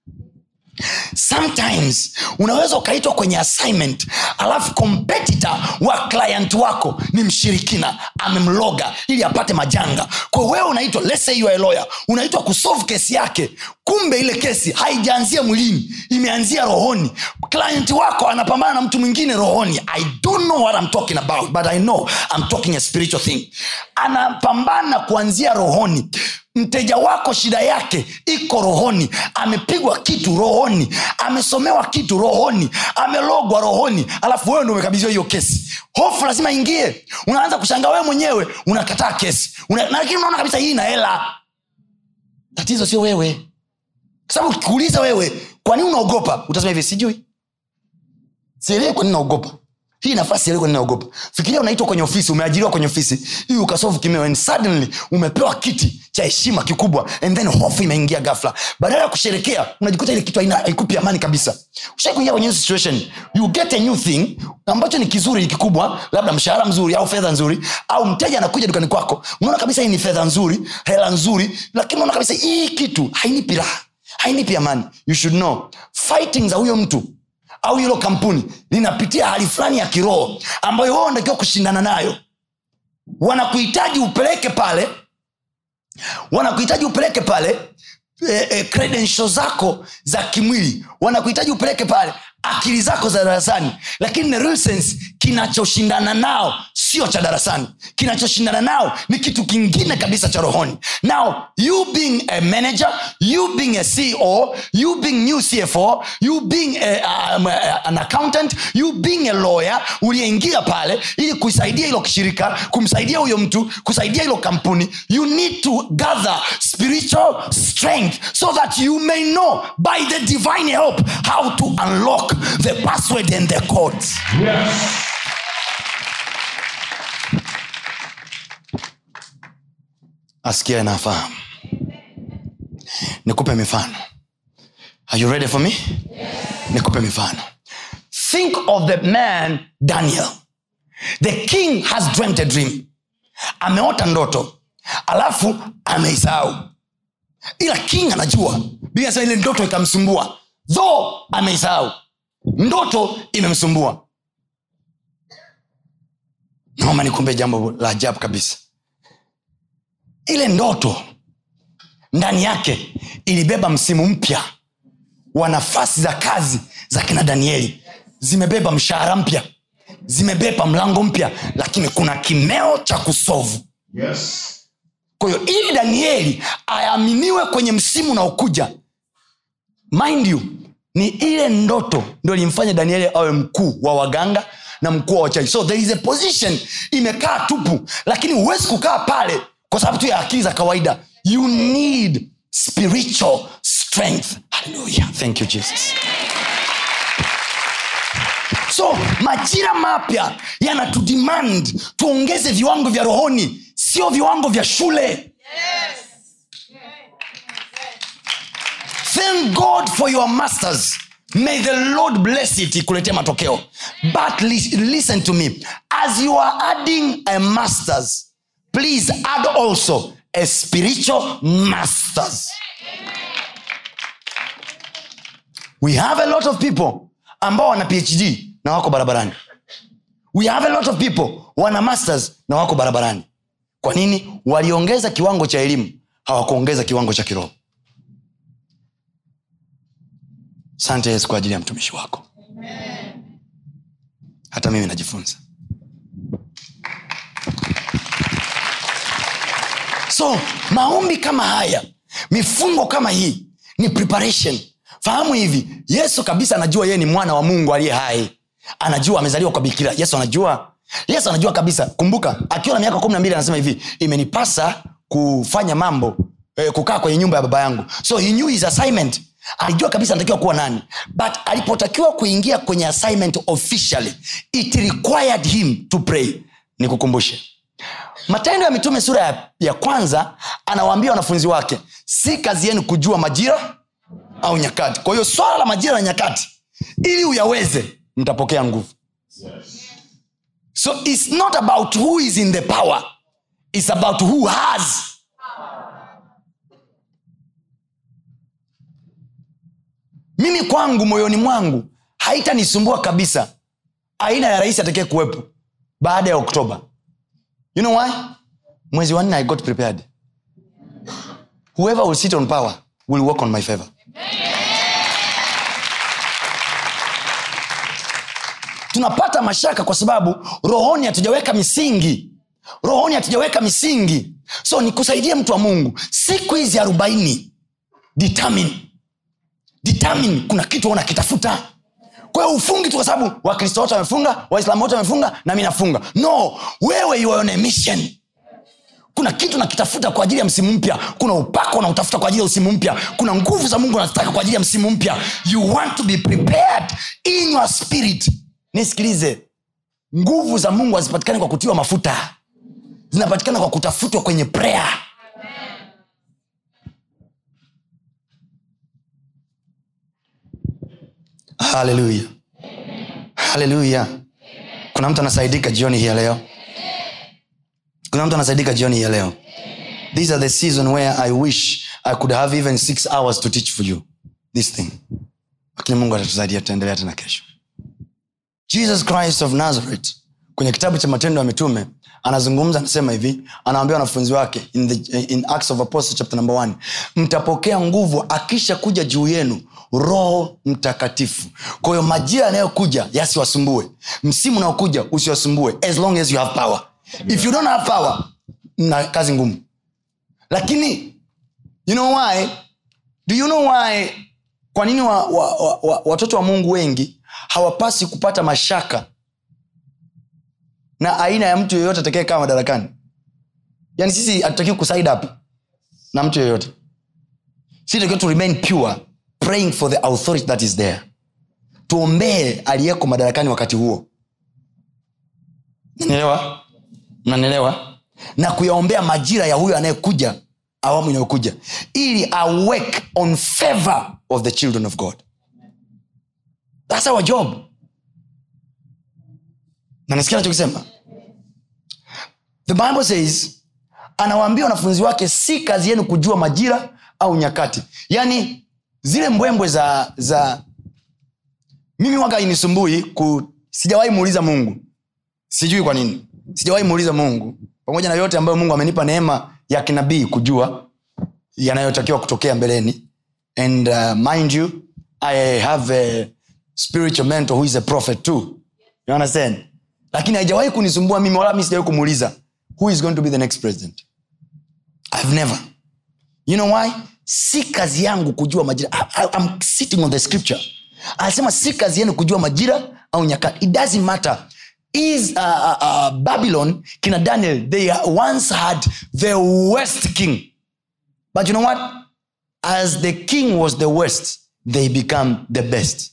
Sometimes unaweza ukaitwa kwenye assignment, alafu competitor wa client wako ni mshirikina, amemloga ili apate majanga. Kwa wewe unaitwa, let's say you are a lawyer, unaitwa kusolve kesi yake, kumbe ile kesi haijaanzia mwilini, imeanzia rohoni. Client wako anapambana na mtu mwingine rohoni. I don't know what I'm talking about, but I know I'm talking a spiritual thing. Anapambana kuanzia rohoni. Mteja wako shida yake iko rohoni, amepigwa kitu rohoni, amesomewa kitu rohoni, amelogwa rohoni, alafu wewe ndio umekabidhiwa hiyo kesi. Hofu lazima ingie. Unaanza kushangaa wewe mwenyewe, unakataa kesi. Una, lakini unaona kabisa hii ina hela. Tatizo sio wewe. Kwa sababu ukikuuliza wewe, kwa nini unaogopa? Utasema hivi, sijui. Sielewi kwa nini naogopa. Hii nafasi sielewi kwa nini naogopa. Fikiria unaitwa kwenye ofisi, umeajiriwa kwenye ofisi, ili ukasolve kimeo, and suddenly umepewa kiti cha heshima kikubwa, and then hofu imeingia ghafla. Badala ya kusherekea, unajikuta ile kitu haikupi amani kabisa. Ushakuingia kwenye situation, you get a new thing ambacho ni kizuri, ni kikubwa, labda mshahara mzuri au fedha nzuri, au mteja anakuja dukani kwako, unaona kabisa hii ni fedha nzuri, hela nzuri, lakini unaona kabisa hii kitu hainipi raha, hainipi amani. You should know, fighting za huyo mtu au hilo kampuni linapitia hali fulani ya kiroho ambayo wao ndio kushindana nayo. Wanakuhitaji upeleke pale, wanakuhitaji upeleke pale e, e, credentials zako za kimwili, wanakuhitaji upeleke pale akili zako za darasani, lakini in real sense kinachoshindana nao sio cha darasani. Kinachoshindana nao ni kitu kingine kabisa cha rohoni. Now you being a manager, you being a C E O, you being new C F O, you being a, um, a, an accountant, you being a lawyer, uliingia pale ili kusaidia hilo kishirika, kumsaidia huyo mtu, kusaidia hilo kampuni. You need to gather spiritual strength so that you may know by the divine help how to unlock the password and the codes. Yes. Asikia na fahamu. Nikupe mifano. Are you ready for me? Yes. Nikupe mifano. Think of the man Daniel. The king has dreamt a dream. Ameota ndoto, alafu ameisahau. Ila king anajua. Biblia inasema ile ndoto ikamsumbua. Though ameisahau, ndoto imemsumbua. Naomba nikumbe jambo la ajabu kabisa. Ile ndoto ndani yake ilibeba msimu mpya wa nafasi za kazi za kina Danieli. Zimebeba mshahara mpya, zimebeba mlango mpya, lakini kuna kimeo cha kusovu. Yes. Kwa hiyo ili Danieli aaminiwe kwenye msimu na ukuja, mind you, ni ile ndoto ndio ilimfanya Danieli awe mkuu wa waganga na mkuu wa wachawi. So there is a position imekaa tupu, lakini huwezi kukaa pale kwa sababu tu ya akili za kawaida. You need spiritual strength. Hallelujah. Thank you Jesus. So majira mapya yanatudemand tuongeze viwango vya rohoni, sio viwango vya shule. Yes. Thank God for your masters. May the Lord bless it, ikuletea matokeo. But listen to me. As you are adding a masters, please add also as spiritual masters. We have a lot of people ambao wana P H D na wako barabarani. We have a lot of people wana masters na wako barabarani. Kwa nini? Waliongeza kiwango cha elimu, hawakuongeza kiwango cha kiroho. Asante Yesu kwa ajili ya mtumishi wako. Amen. Hata mimi najifunza. So, maombi kama haya, mifungo kama hii ni preparation. Fahamu hivi, Yesu kabisa anajua yeye ni mwana wa Mungu aliye hai. Anajua amezaliwa kwa bikira. Yesu anajua. Yesu anajua kabisa. Kumbuka, akiwa na miaka kumi na mbili anasema hivi, imenipasa kufanya mambo, eh, kukaa kwenye nyumba ya baba yangu. So he knew his assignment. Alijua kabisa anatakiwa kuwa nani. But alipotakiwa kuingia kwenye assignment officially, it required him to pray. Nikukumbushe, Matendo ya Mitume sura ya, ya kwanza anawaambia wanafunzi wake, si kazi yenu kujua majira au nyakati. Kwa hiyo swala la majira na nyakati, ili uyaweze, mtapokea nguvu. So it's not about who is in the power, it's about who has. Mimi kwangu, moyoni mwangu, haitanisumbua kabisa aina ya rais atakaye kuwepo baada ya Oktoba. You know why? Mwezi wa nne I got prepared. Whoever will sit on power will work on my favor. Tunapata mashaka kwa sababu rohoni hatujaweka misingi. Rohoni hatujaweka misingi. So nikusaidie mtu wa Mungu, siku hizi arobaini, determine. Determine kuna kitu unakitafuta. Kwa hiyo ufungi tu kwa sababu Wakristo wote wamefunga, Waislamu wote wamefunga na mimi nafunga. No, wewe you are on a mission. Kuna kitu unakitafuta kwa ajili ya msimu mpya. Kuna upako unautafuta kwa ajili ya msimu mpya. Kuna nguvu za Mungu unazitaka kwa ajili ya msimu mpya. You want to be prepared in your spirit. Nisikilize. Nguvu za Mungu hazipatikani kwa kutiwa mafuta. Zinapatikana kwa kutafutwa kwenye prayer. Hallelujah. Hallelujah. Kuna mtu anasaidika jioni hii leo? Kuna mtu anasaidika jioni hii leo? These are the season where I wish I could have even six hours to teach for you this thing. Lakini Mungu atatusaidia, tutaendelea tena kesho. Jesus Christ of Nazareth kwenye kitabu cha Matendo ya Mitume anazungumza, anasema hivi, anawaambia wanafunzi wake in the in Acts of Apostles chapter number one, mtapokea nguvu akisha kuja juu yenu Roho Mtakatifu. Kwa hiyo majira yanayokuja yasiwasumbue, msimu unaokuja usiwasumbue, as long as you have power. If you don't have power, na kazi ngumu. Lakini you know why? Do you know why? Kwa nini wa, wa, wa, wa, watoto wa Mungu wengi hawapasi kupata mashaka na aina ya mtu yeyote atakaye kama madarakani? Yaani sisi hatutakiwi kuside up na mtu yeyote. Sisi tunatakiwa to remain pure, praying for the authority that is there. Tuombee aliyeko madarakani wakati huo. Mnanielewa? Mnanielewa? Na kuyaombea majira ya huyo anayekuja, awamu inayokuja, ili awake on favor of the children of God. That's our job. Na nasikia nachokisema? The Bible says, anawaambia wanafunzi wake, si kazi yenu kujua majira au nyakati. Yaani zile mbwembwe za za mimi waga inisumbui ku, sijawahi muuliza Mungu. Sijui kwa nini. Sijawahi muuliza Mungu. Pamoja na yote ambayo Mungu amenipa neema ya kinabii kujua yanayotakiwa kutokea mbeleni. And uh, mind you, I have a spiritual mentor who is a prophet too. You understand? Lakini haijawahi kunisumbua mimi, wala mimi sijawahi kumuuliza who is going to be the next president. I've never. You know why? Si kazi yangu kujua majira. I, I, I'm sitting on the scripture. Anasema si kazi yenu kujua majira au nyakati. It doesn't matter. Is uh, uh, uh, Babylon, kina Daniel, they once had the worst king. But you know what? As the king was the worst, they become the best.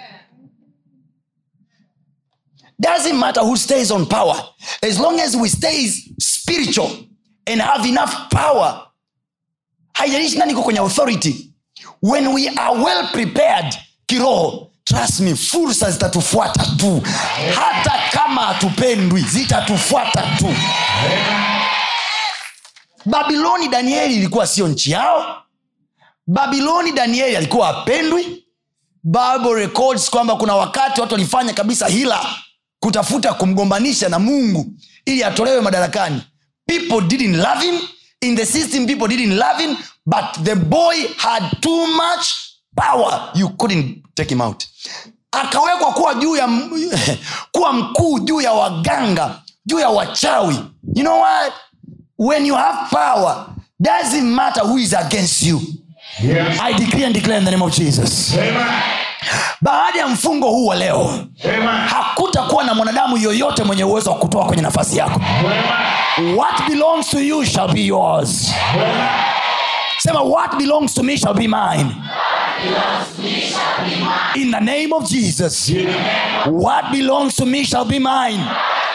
Doesn't matter who stays on power, as long as we stay spiritual and have enough power. Haijalishi nani yuko kwenye authority. When we are well prepared kiroho, trust me, fursa zitatufuata tu. Hata kama hatupendwi, zitatufuata tu. Babiloni Danieli ilikuwa sio nchi yao. Babiloni Danieli alikuwa apendwi. Bible records kwamba kuna wakati watu walifanya kabisa hila kutafuta kumgombanisha na Mungu ili atolewe madarakani. People didn't love him. In the system, people didn't love him, but the boy had too much power. You couldn't take him out. Akawekwa kuwa juu ya kuwa mkuu juu ya waganga, juu ya wachawi. You know what? When you have power, doesn't matter who is against you. Yes. I decree and declare in the name of Jesus. Amen. Baada ya mfungo huu wa leo, amen, hakutakuwa na mwanadamu yoyote mwenye uwezo wa kutoa kwenye nafasi yako. Amen. What belongs to you shall be yours. Amen. Sema, what belongs to me shall be mine. In the name of Jesus. What belongs to me shall be mine.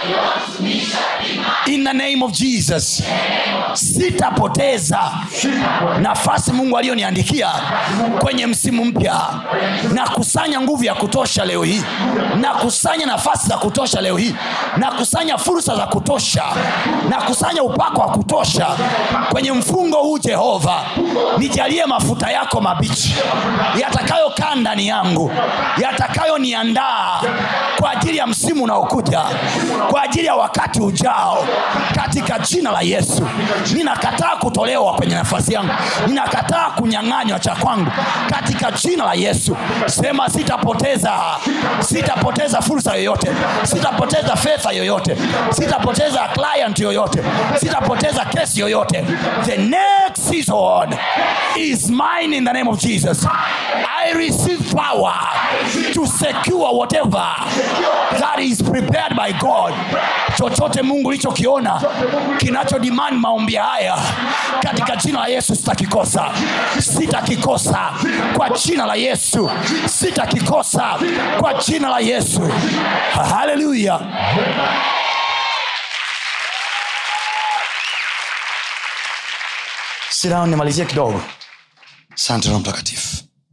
In the name of Jesus. Sitapoteza nafasi Mungu aliyoniandikia kwenye msimu mpya. Na kusanya nguvu ya kutosha leo hii. Na kusanya nafasi za kutosha leo hii. Na kusanya fursa za kutosha. Na kusanya upako wa kutosha kwenye mfungo huu. Jehova, nijalie mafuta yako mabichi yatakayo kaa ndani yangu, yatakayo niandaa kwa ajili ya msimu unaokuja, kwa ajili ya wakati ujao, katika jina la Yesu. Ninakataa kutolewa kwenye nafasi yangu, ninakataa kunyang'anywa cha kwangu katika jina la Yesu. Sema, sitapoteza sitapoteza fursa yoyote, sitapoteza fedha yoyote, sitapoteza client yoyote, sitapoteza kesi yoyote. The next season is mine in the name of Jesus. I receive power to secure whatever that is prepared by God. Chochote Mungu alichokiona kinacho demand maombi haya, katika jina la Yesu sitakikosa. Sitakikosa kwa jina la Yesu. Sitakikosa kwa jina la Yesu. Hallelujah. Sit down, nimalizie kidogo. Asante Roho Mtakatifu.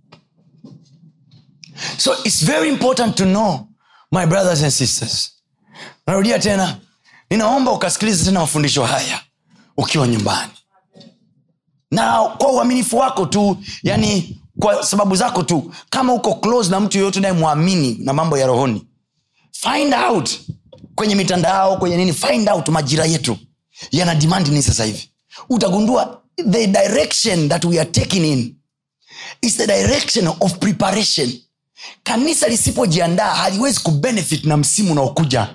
So it's very important to know, my brothers and sisters. Narudia tena, ninaomba ukasikilize tena mafundisho haya ukiwa nyumbani. Na kwa uaminifu wako tu, yani kwa sababu zako tu, kama uko close na mtu yoyote naye muamini na mambo ya rohoni, find out kwenye mitandao, kwenye nini, find out majira yetu yana demand ni sasa hivi. Utagundua the direction that we are taking in is the direction of preparation. Kanisa lisipojiandaa haliwezi kubenefit na msimu unaokuja.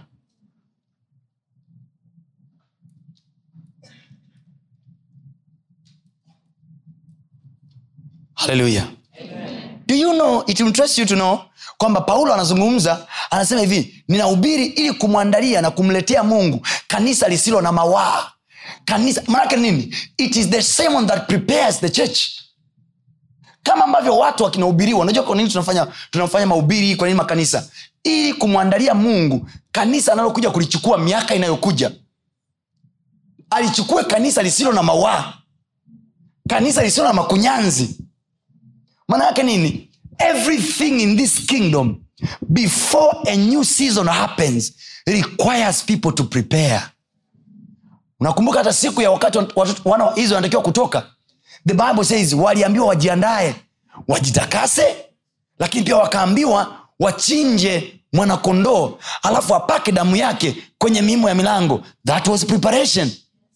Hallelujah. Amen. Do you know, it interests you to know kwamba Paulo anazungumza, anasema hivi, ninahubiri ili kumwandalia na kumletea Mungu kanisa lisilo na mawaa. Kanisa maana nini? It is the sermon that prepares the church. Kama ambavyo watu wakinahubiriwa, unajua kwa nini tunafanya tunafanya mahubiri, kwa nini makanisa? Ili kumwandalia Mungu kanisa analokuja kulichukua miaka inayokuja. Alichukue kanisa lisilo na mawaa, kanisa lisilo na makunyanzi. Maana yake nini? Everything in this kingdom before a new season happens requires people to prepare. Unakumbuka hata siku ya wakati wana wa Israeli wanatakiwa kutoka, the Bible says waliambiwa wajiandae, wajitakase, lakini pia wakaambiwa wachinje mwana kondoo alafu apake damu yake kwenye miimo ya milango. That was preparation.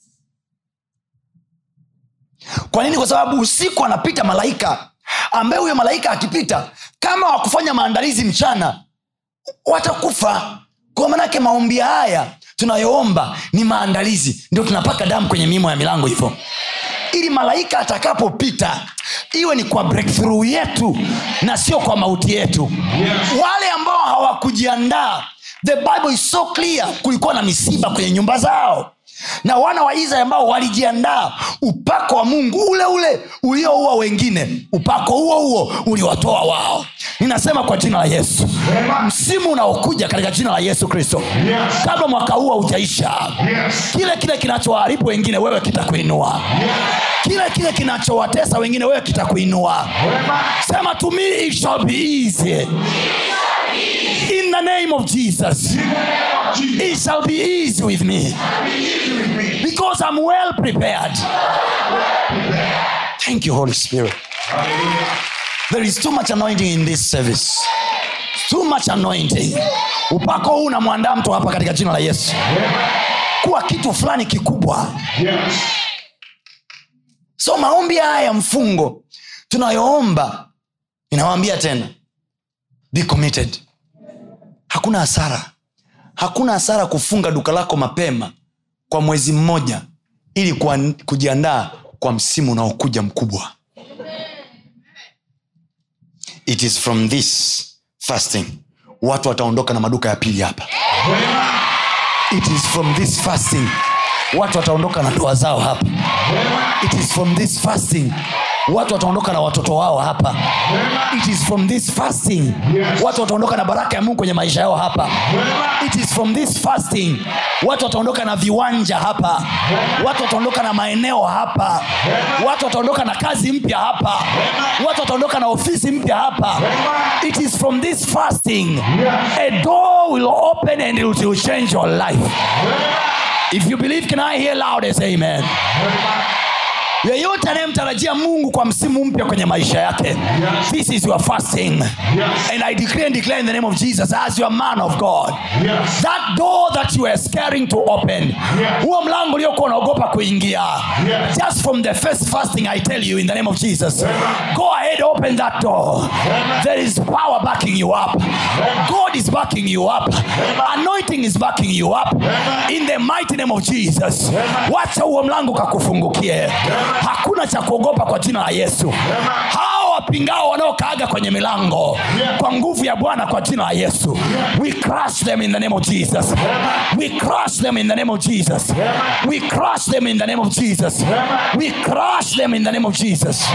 Kwa nini? Kwa sababu usiku anapita malaika, ambaye huyo malaika akipita, kama wakufanya maandalizi mchana, watakufa. Kwa maana yake maombi haya tunayoomba ni maandalizi, ndio tunapaka damu kwenye miimo ya milango hivyo, ili malaika atakapopita iwe ni kwa breakthrough yetu na sio kwa mauti yetu. Yes. Wale ambao hawakujiandaa, the Bible is so clear, kulikuwa na misiba kwenye nyumba zao. Na wana wa Israeli ambao walijiandaa, upako wa Mungu ule ule ulioua wengine, upako huo huo uliwatoa wao. Ninasema kwa jina la Yesu, msimu unaokuja katika jina la Yesu Kristo, yes, kabla mwaka huu haujaisha, yes, kile kile kinachoharibu wengine wewe kitakuinua. Yes. Kile kile kinachowatesa wengine wewe kitakuinua. Sema, to me it shall be easy. In the name of Jesus, it shall be easy with me, because I'm well prepared. Thank you, Holy Spirit. There is too much anointing in this service. Too much anointing. Upako huu unamwandaa mtu hapa katika jina la Yesu kuwa kitu fulani kikubwa. So maombi haya mfungo tunayoomba, ninawaambia tena, be committed. Hakuna hasara. Hakuna hasara kufunga duka lako mapema kwa mwezi mmoja ili kujiandaa kwa msimu unaokuja mkubwa. It is from this fasting watu wataondoka na maduka ya pili hapa. It is from this fasting watu wataondoka na ndoa zao hapa. It is from this fasting watu wataondoka na watoto wao hapa. It is from this fasting watu wataondoka na baraka ya Mungu kwenye maisha yao hapa. It is from this fasting watu wataondoka na viwanja hapa. Watu wataondoka na maeneo hapa. Watu wataondoka na kazi mpya hapa. Watu wataondoka na ofisi mpya hapa. It is from this fasting a door will open and it will change your life. If you believe, can I hear loud as amen? Yeyote anayemtarajia Mungu kwa msimu mpya kwenye maisha yake, yes. This is your fasting, yes. And I decree and declare in the name of Jesus, as your man of God, yes. That door that you are scaring to open, yes. Huo mlango uliokuwa unaogopa kuingia, yes. Just from the first fasting, I tell you in the name of Jesus, yes. Go ahead, open that door, yes. There is power backing you up, yes. God is backing you up, yes. Anointing is backing you up, yes. In the mighty name of Jesus, yes. Wacha huo mlango kakufungukie, yes. Hakuna cha kuogopa kwa jina la Yesu. Hao wapingao wanaokaaga kwenye milango, kwa nguvu ya Bwana kwa jina la Yesu, we crush them in the name of Jesus. We crush them in the name of Jesus. We crush them in the name of Jesus. We crush them in the name of Jesus.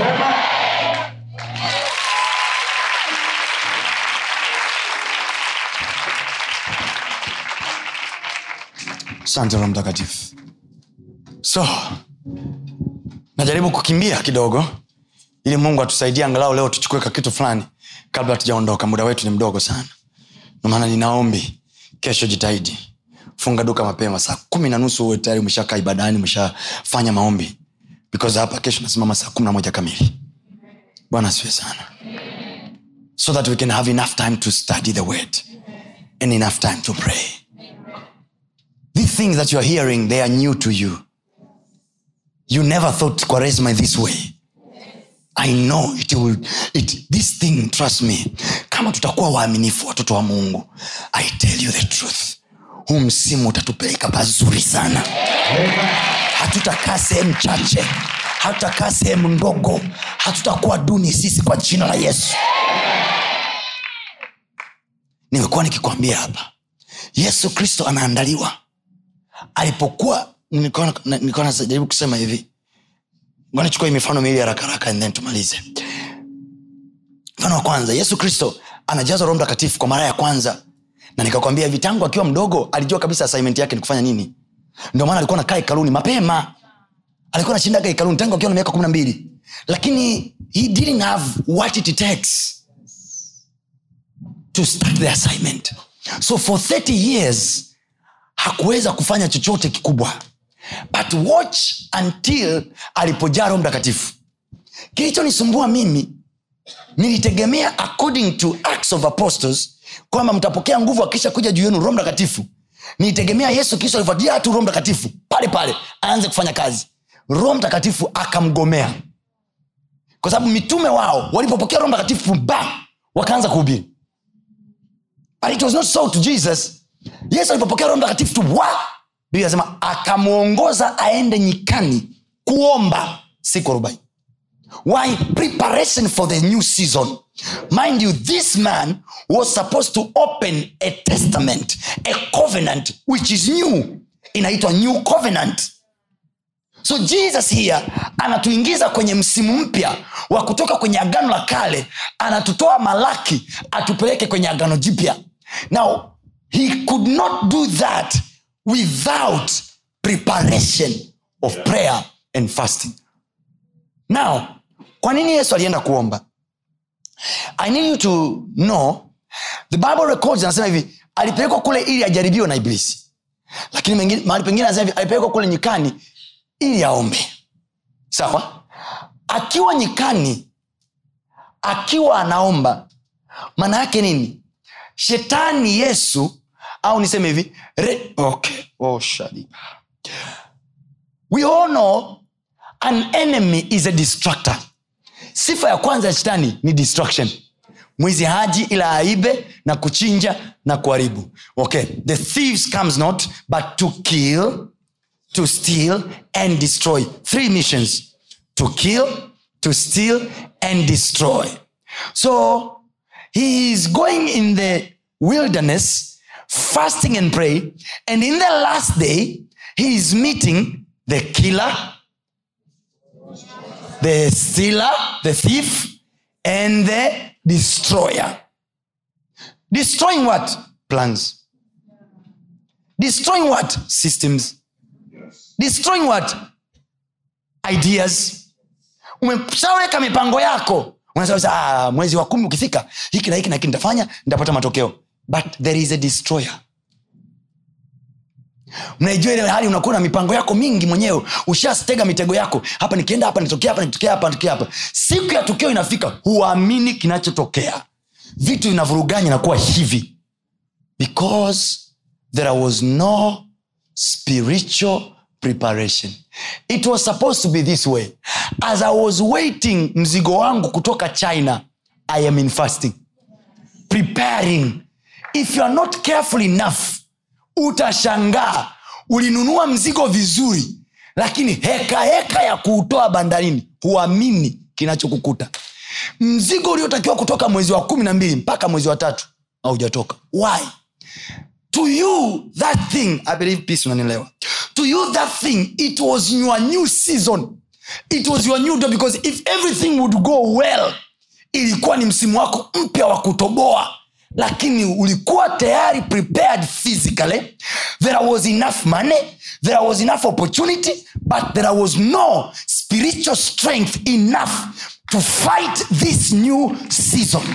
Asante Roho Mtakatifu. So najaribu kukimbia kidogo ili Mungu atusaidie angalau leo tuchukue kitu fulani kabla tujaondoka. Muda wetu ni mdogo sana. Ndio maana ninaombi kesho jitahidi. Funga duka mapema saa kumi na nusu uwe tayari umeshakaa ibadani, umeshafanya maombi. Because hapa kesho nasimama saa kumi na moja kamili. Bwana asifiwe sana. So that we can have enough time to study the word and enough time to pray. These things that you are hearing, they are new to you. You never thought Quaresma this way. I know it will, it, this thing, trust me. Kama tutakuwa waaminifu watoto wa Mungu, I tell you the truth. Huu msimu utatupeleka pazuri sana. Hatutakaa sehemu chache. Hatutakaa sehemu ndogo. Hatutakuwa duni sisi kwa jina la Yesu. Nimekuwa nikikwambia hapa, Yesu Kristo anaandaliwa. Alipokuwa nilikuwa nilikuwa najaribu kusema hivi. Ngoja nichukue mifano miwili haraka haraka and then tumalize. Mfano wa kwanza, Yesu Kristo anajazwa Roho Mtakatifu kwa mara ya kwanza. Na nikakwambia hivi, tangu akiwa mdogo alijua kabisa assignment yake ni kufanya nini. Ndio maana alikuwa anakaa hekaluni mapema. Alikuwa anashinda hekaluni tangu akiwa na miaka kumi na mbili. Lakini he didn't have what it takes to start the assignment. So for thirty years hakuweza kufanya chochote kikubwa. But watch until alipojaa Roho Mtakatifu. Kilichonisumbua mimi, nilitegemea according to Acts of Apostles kwamba mtapokea nguvu akisha kuja juu yenu Roho Mtakatifu. Nilitegemea Yesu Kristo alivyodia tu Roho Mtakatifu pale pale aanze kufanya kazi. Roho Mtakatifu akamgomea. Kwa sababu mitume wao walipopokea Roho Mtakatifu ba wakaanza kuhubiri. But it was not so to Jesus. Yesu alipopokea Roho Mtakatifu tu wa Biblia inasema akamuongoza aende nyikani kuomba siku arobaini. Why? Preparation for the new season. Mind you, this man was supposed to open a testament, a covenant which is new. Inaitwa new covenant. So Jesus here anatuingiza kwenye msimu mpya wa kutoka kwenye agano la kale, anatutoa Malaki atupeleke kwenye agano jipya. Now he could not do that without preparation of prayer and fasting. Now, kwa nini Yesu alienda kuomba? I need you to know, the Bible records, anasema hivi, alipelekwa kule ili ajaribiwe na ibilisi, lakini mengine, mahali pengine anasema alipelekwa kule nyikani ili aombe. Sawa? Akiwa nyikani, akiwa anaomba, maana yake nini? Shetani Yesu, au niseme hivi, re, okay, oh shadi. We all know an enemy is a distractor. Sifa ya kwanza ya shetani ni distraction. Mwizi haji ila aibe na kuchinja na kuharibu. Okay, the thieves comes not but to kill, to steal and destroy. Three missions: to kill, to steal and destroy. So he is going in the wilderness fasting and pray, and in the last day he is meeting the killer, the stealer, the thief, and the destroyer. Destroying what? Plans. Destroying what? Systems. Destroying what? Ideas. Umeshaweka mipango yako, unasema ah, mwezi wa kumi ukifika hiki na hiki na hiki nitafanya, nitapata matokeo. But there is a destroyer. Mnaijua ile hali unakuwa na mipango yako mingi mwenyewe, ushastega mitego yako, hapa nikienda hapa nitokea hapa nitokea hapa nitokea hapa. Siku ya tukio inafika, huamini kinachotokea. Vitu vinavuruganya na kuwa hivi because there was no spiritual preparation. It was supposed to be this way. As I was waiting mzigo wangu kutoka China, I am in fasting, preparing. If you are not careful enough, utashangaa ulinunua mzigo vizuri, lakini heka heka ya kuutoa bandarini huamini kinachokukuta. Mzigo uliotakiwa kutoka mwezi wa kumi na mbili mpaka mwezi wa tatu haujatoka. Why? To you that thing, I believe peace unanielewa. To you that thing, it was your new season. It was your new door, because if everything would go well, ilikuwa ni msimu wako mpya wa kutoboa. Lakini ulikuwa tayari prepared physically. There was enough money, there was enough opportunity, but there was no spiritual strength enough to fight this new season.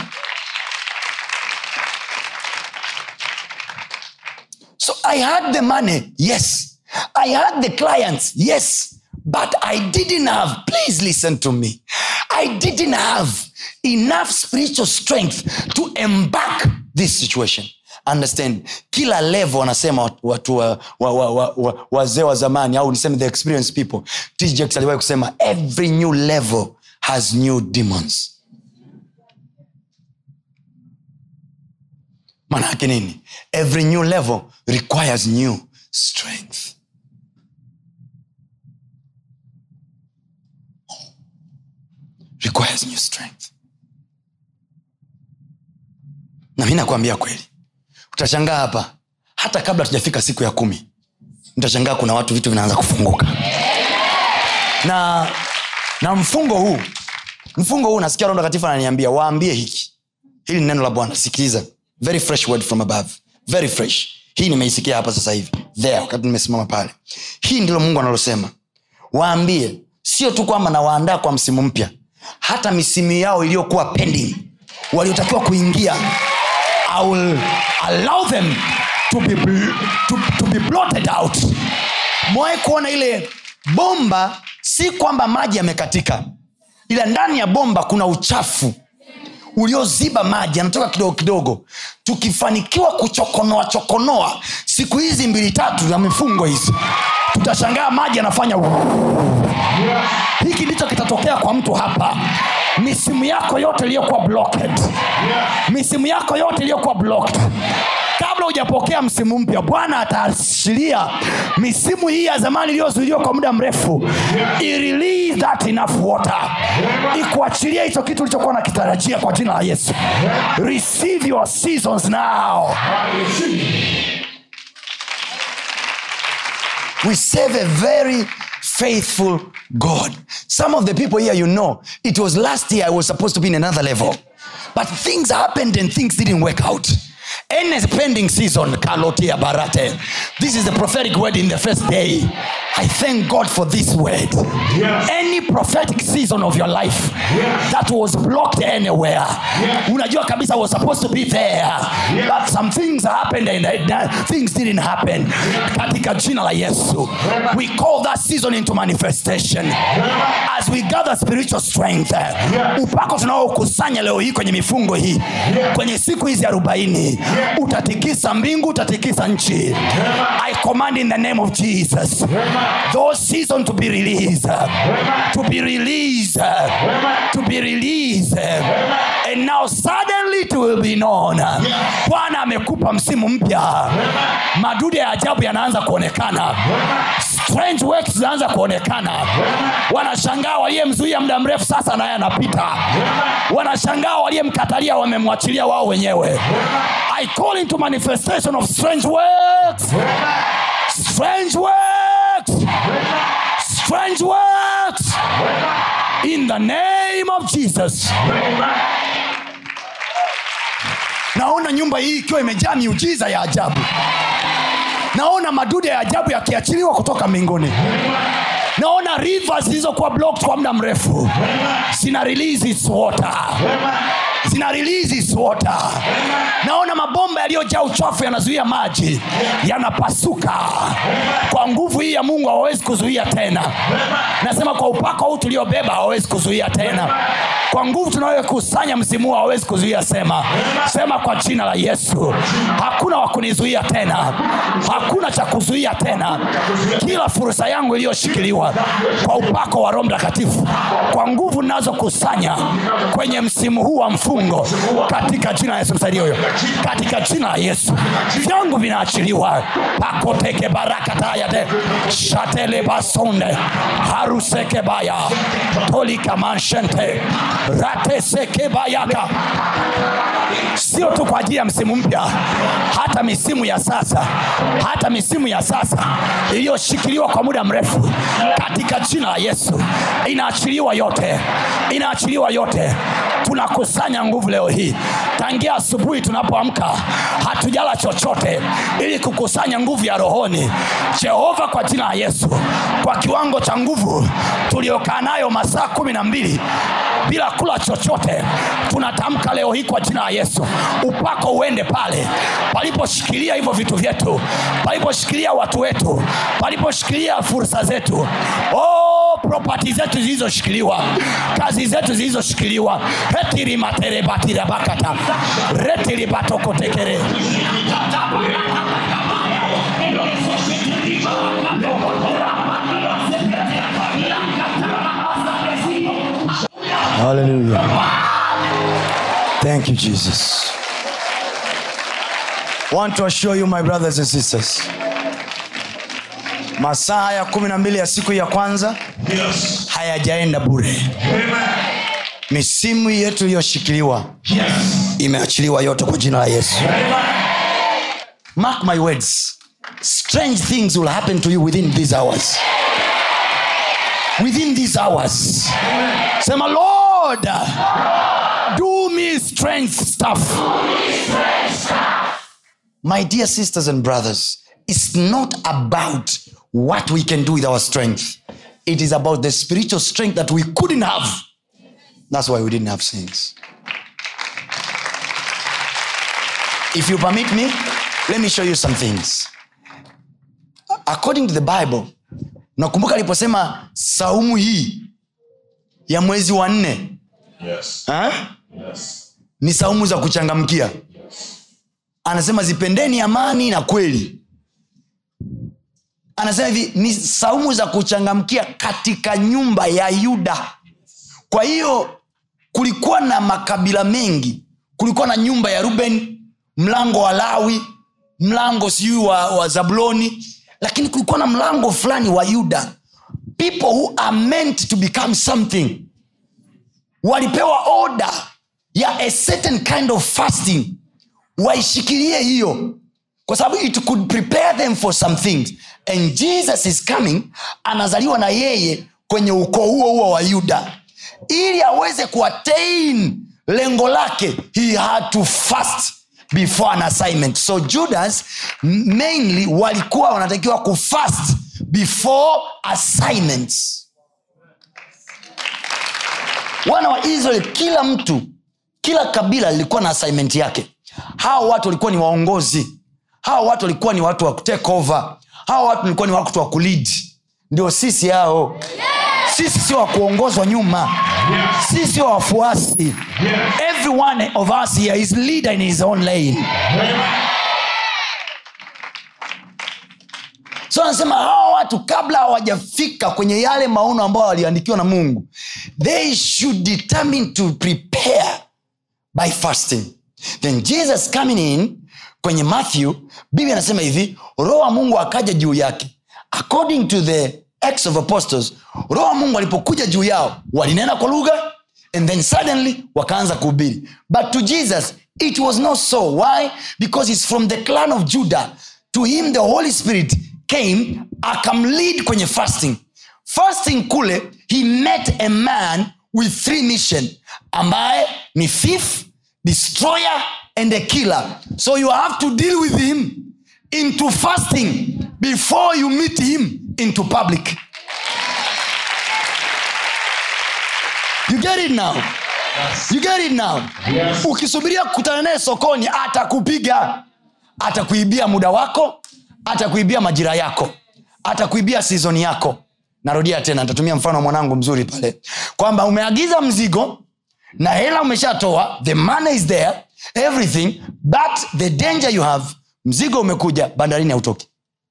So I had the money, yes. I had the clients, yes. But I didn't have, please listen to me, I didn't have enough spiritual strength to embark this situation. Understand? Kila level wanasema watu wa, wa, wa, wa, wa, wazee wa zamani, au niseme the experienced people. T J Jakes aliwahi kusema every new level has new demons. Maana yake nini? Every new level requires new strength. Requires new strength. Na mimi nakwambia kweli, utashangaa hapa hata kabla tujafika siku ya kumi, utashangaa kuna watu vitu vinaanza kufunguka. Na na mfungo huu, mfungo huu nasikia Roho Mtakatifu ananiambia waambie hiki. Hili ni neno la Bwana, sikiliza. Very fresh word from above. Very fresh. Hii nimeisikia hapa sasa hivi. There, wakati nimesimama pale. Hii ndilo Mungu analosema. Waambie, sio tu kwamba na waandaa kwa msimu mpya, hata misimu yao iliyokuwa pending, waliotakiwa kuingia, I will allow them to be to, to be blotted out. Mwae kuona ile bomba, si kwamba maji yamekatika, ila ndani ya bomba kuna uchafu ulioziba maji, yanatoka kidogo kidogo. Tukifanikiwa kuchokonoa chokonoa siku hizi mbili tatu za mifungo hizi, tutashangaa maji yanafanya hiki. Ndicho kitatokea kwa mtu hapa. Misimu yako yote iliyokuwa blocked, misimu yako yote iliyokuwa blocked, kabla hujapokea msimu mpya, Bwana ataashiria misimu hii ya zamani iliyozuiliwa kwa muda mrefu, i release that enough water, ikuachilia hicho kitu ulichokuwa unakitarajia kwa jina la Yesu. Receive your seasons now. We serve a very faithful God. Some of the people here, you know, it was last year I was supposed to be in another level, but things happened and things didn't work out. Any pending season, Kalotia Barate. This is the prophetic word in the first day. I thank God for this word. Yes. Any prophetic season of your life, yes, that was blocked anywhere, yes, unajua kabisa was supposed to be there, yes, but some some things happened and things didn't happen. Katika jina la Yesu, we call that season into manifestation as we gather spiritual strength. Upako tunaokusanya leo hii kwenye mifungo hii, kwenye siku hizi arobaini, utatikisa mbingu, utatikisa nchi. I command in the name of Jesus those seasons to be released, to be released, to be released, and now suddenly it will be known. Bwana amekupa msimu mpya. Madude ya ajabu yanaanza kuonekana. Strange works zinaanza kuonekana. Wanashangaa waliyemzuia muda mrefu sasa naye anapita. Wanashangaa waliyemkatalia wamemwachilia wao wenyewe. I call into manifestation of strange works. Strange works. Strange works. In the name of Jesus. Naona nyumba hii ikiwa imejaa miujiza ya ajabu. Naona madude ya ajabu yakiachiliwa kutoka mbinguni. Naona rivers zilizokuwa blocked kwa muda mrefu zina release its water. Zina release its water. Naona mabomba yaliyojaa uchafu yanazuia maji yanapasuka. Kwa nguvu hii ya Mungu hawezi kuzuia tena. Nasema kwa upako huu tuliobeba hawezi kuzuia tena. Kwa nguvu tunayokusanya msimu hawezi kuzuia. Sema sema kwa jina la Yesu, hakuna wa kunizuia tena. Hakuna cha kuzuia tena. Kila fursa yangu iliyoshikiliwa kwa upako wa Roho Mtakatifu, kwa nguvu ninazokusanya kwenye msimu huu wa mfungo, katika jina la Yesu, msaidie huyo. Katika jina la Yesu, vyangu vinaachiliwa. Pakoteke baraka tayade shatele basonde haruseke baya tolika manshente rateseke bayaka. Sio tu kwa ajili ya msimu mpya, hata misimu ya sasa, hata misimu ya sasa iliyoshikiliwa kwa muda mrefu, katika jina la Yesu inaachiliwa yote. Inaachiliwa yote. Tunakusanya nguvu leo hii. Tangia asubuhi tunapoamka hatujala chochote ili kukusanya nguvu ya rohoni. Jehova, kwa jina la Yesu, kwa kiwango cha nguvu tuliokaa nayo masaa kumi na mbili bila kula chochote, tunatamka leo hii kwa jina la Yesu, upako uende pale paliposhikilia hivyo vitu vyetu, paliposhikilia watu wetu, paliposhikilia fursa zetu, oh property zetu zilizoshikiliwa, kazi zetu zilizoshikiliwa. Retiri matere batira bakata retiri batoko tekere. Hallelujah. Thank you, Jesus. Want to assure you, my brothers and sisters, masaa ya kumi na mbili ya siku ya kwanza, yes, hayajaenda bure. Amen. Misimu yetu iliyoshikiliwa, yes, imeachiliwa yote kwa jina la Yesu. Amen. Mark my words, strange things will happen to you within these hours. Within these hours. Amen. Sema, Lord, do me strange stuff. Do me strange stuff. My dear sisters and brothers, it's not about what we can do with our strength. It is about the spiritual strength that we couldn't have. That's why we didn't have things. If you permit me, let me show you some things. According to the Bible, nakumbuka aliposema saumu hii ya mwezi wa nne, yes, yes, ni saumu za kuchangamkia. Yes. Anasema zipendeni amani na kweli. Anasema hivi, ni saumu za kuchangamkia katika nyumba ya Yuda. Kwa hiyo kulikuwa na makabila mengi. Kulikuwa na nyumba ya Ruben, mlango wa Lawi, mlango siyo wa, wa Zabuloni, lakini kulikuwa na mlango fulani wa Yuda. People who are meant to become something walipewa order ya a certain kind of fasting. Waishikilie hiyo, kwa sababu it could prepare them for some things. And Jesus is coming, anazaliwa na yeye kwenye ukoo huo huo wa Yuda. Ili aweze kuattain lengo lake, he had to fast before an assignment. So Judas mainly walikuwa wanatakiwa kufast before assignments. Wana wa Israeli, kila mtu, kila kabila lilikuwa na assignment yake. hao watu walikuwa ni waongozi, hao watu walikuwa ni watu wa take over, hao watu walikuwa ni watu wa kulead. Ndio sisi hao. Sisi sio wa kuongozwa nyuma, sisi sio wafuasi. Every one of us here is leader in his own lane. So anasema hao watu kabla hawajafika kwenye yale maono ambayo waliandikiwa na Mungu, they should determine to prepare by fasting. Then Jesus coming in kwenye Matthew, Biblia inasema hivi, Roho wa Mungu akaja juu yake. According to the Acts of Apostles, Roho wa Mungu alipokuja juu yao, walinena kwa lugha, and then suddenly wakaanza kuhubiri. But to Jesus it was not so. Why? Because he's from the clan of Judah. To him the Holy Spirit came, akamlead kwenye fasting. Fasting kule, he met a man with three mission, ambaye ni thief, destroyer and a killer. So you have to deal with him into fasting before you meet him into public. You get it now? Yes. You get it now? Yes. Ukisubiria kukutana naye sokoni, atakupiga, atakuibia muda wako, atakuibia majira yako, atakuibia season yako. Narudia tena, nitatumia mfano mwanangu mzuri pale, kwamba umeagiza mzigo na hela umeshatoa, the money is there, everything, but the danger you have, mzigo umekuja, bandarini hautoki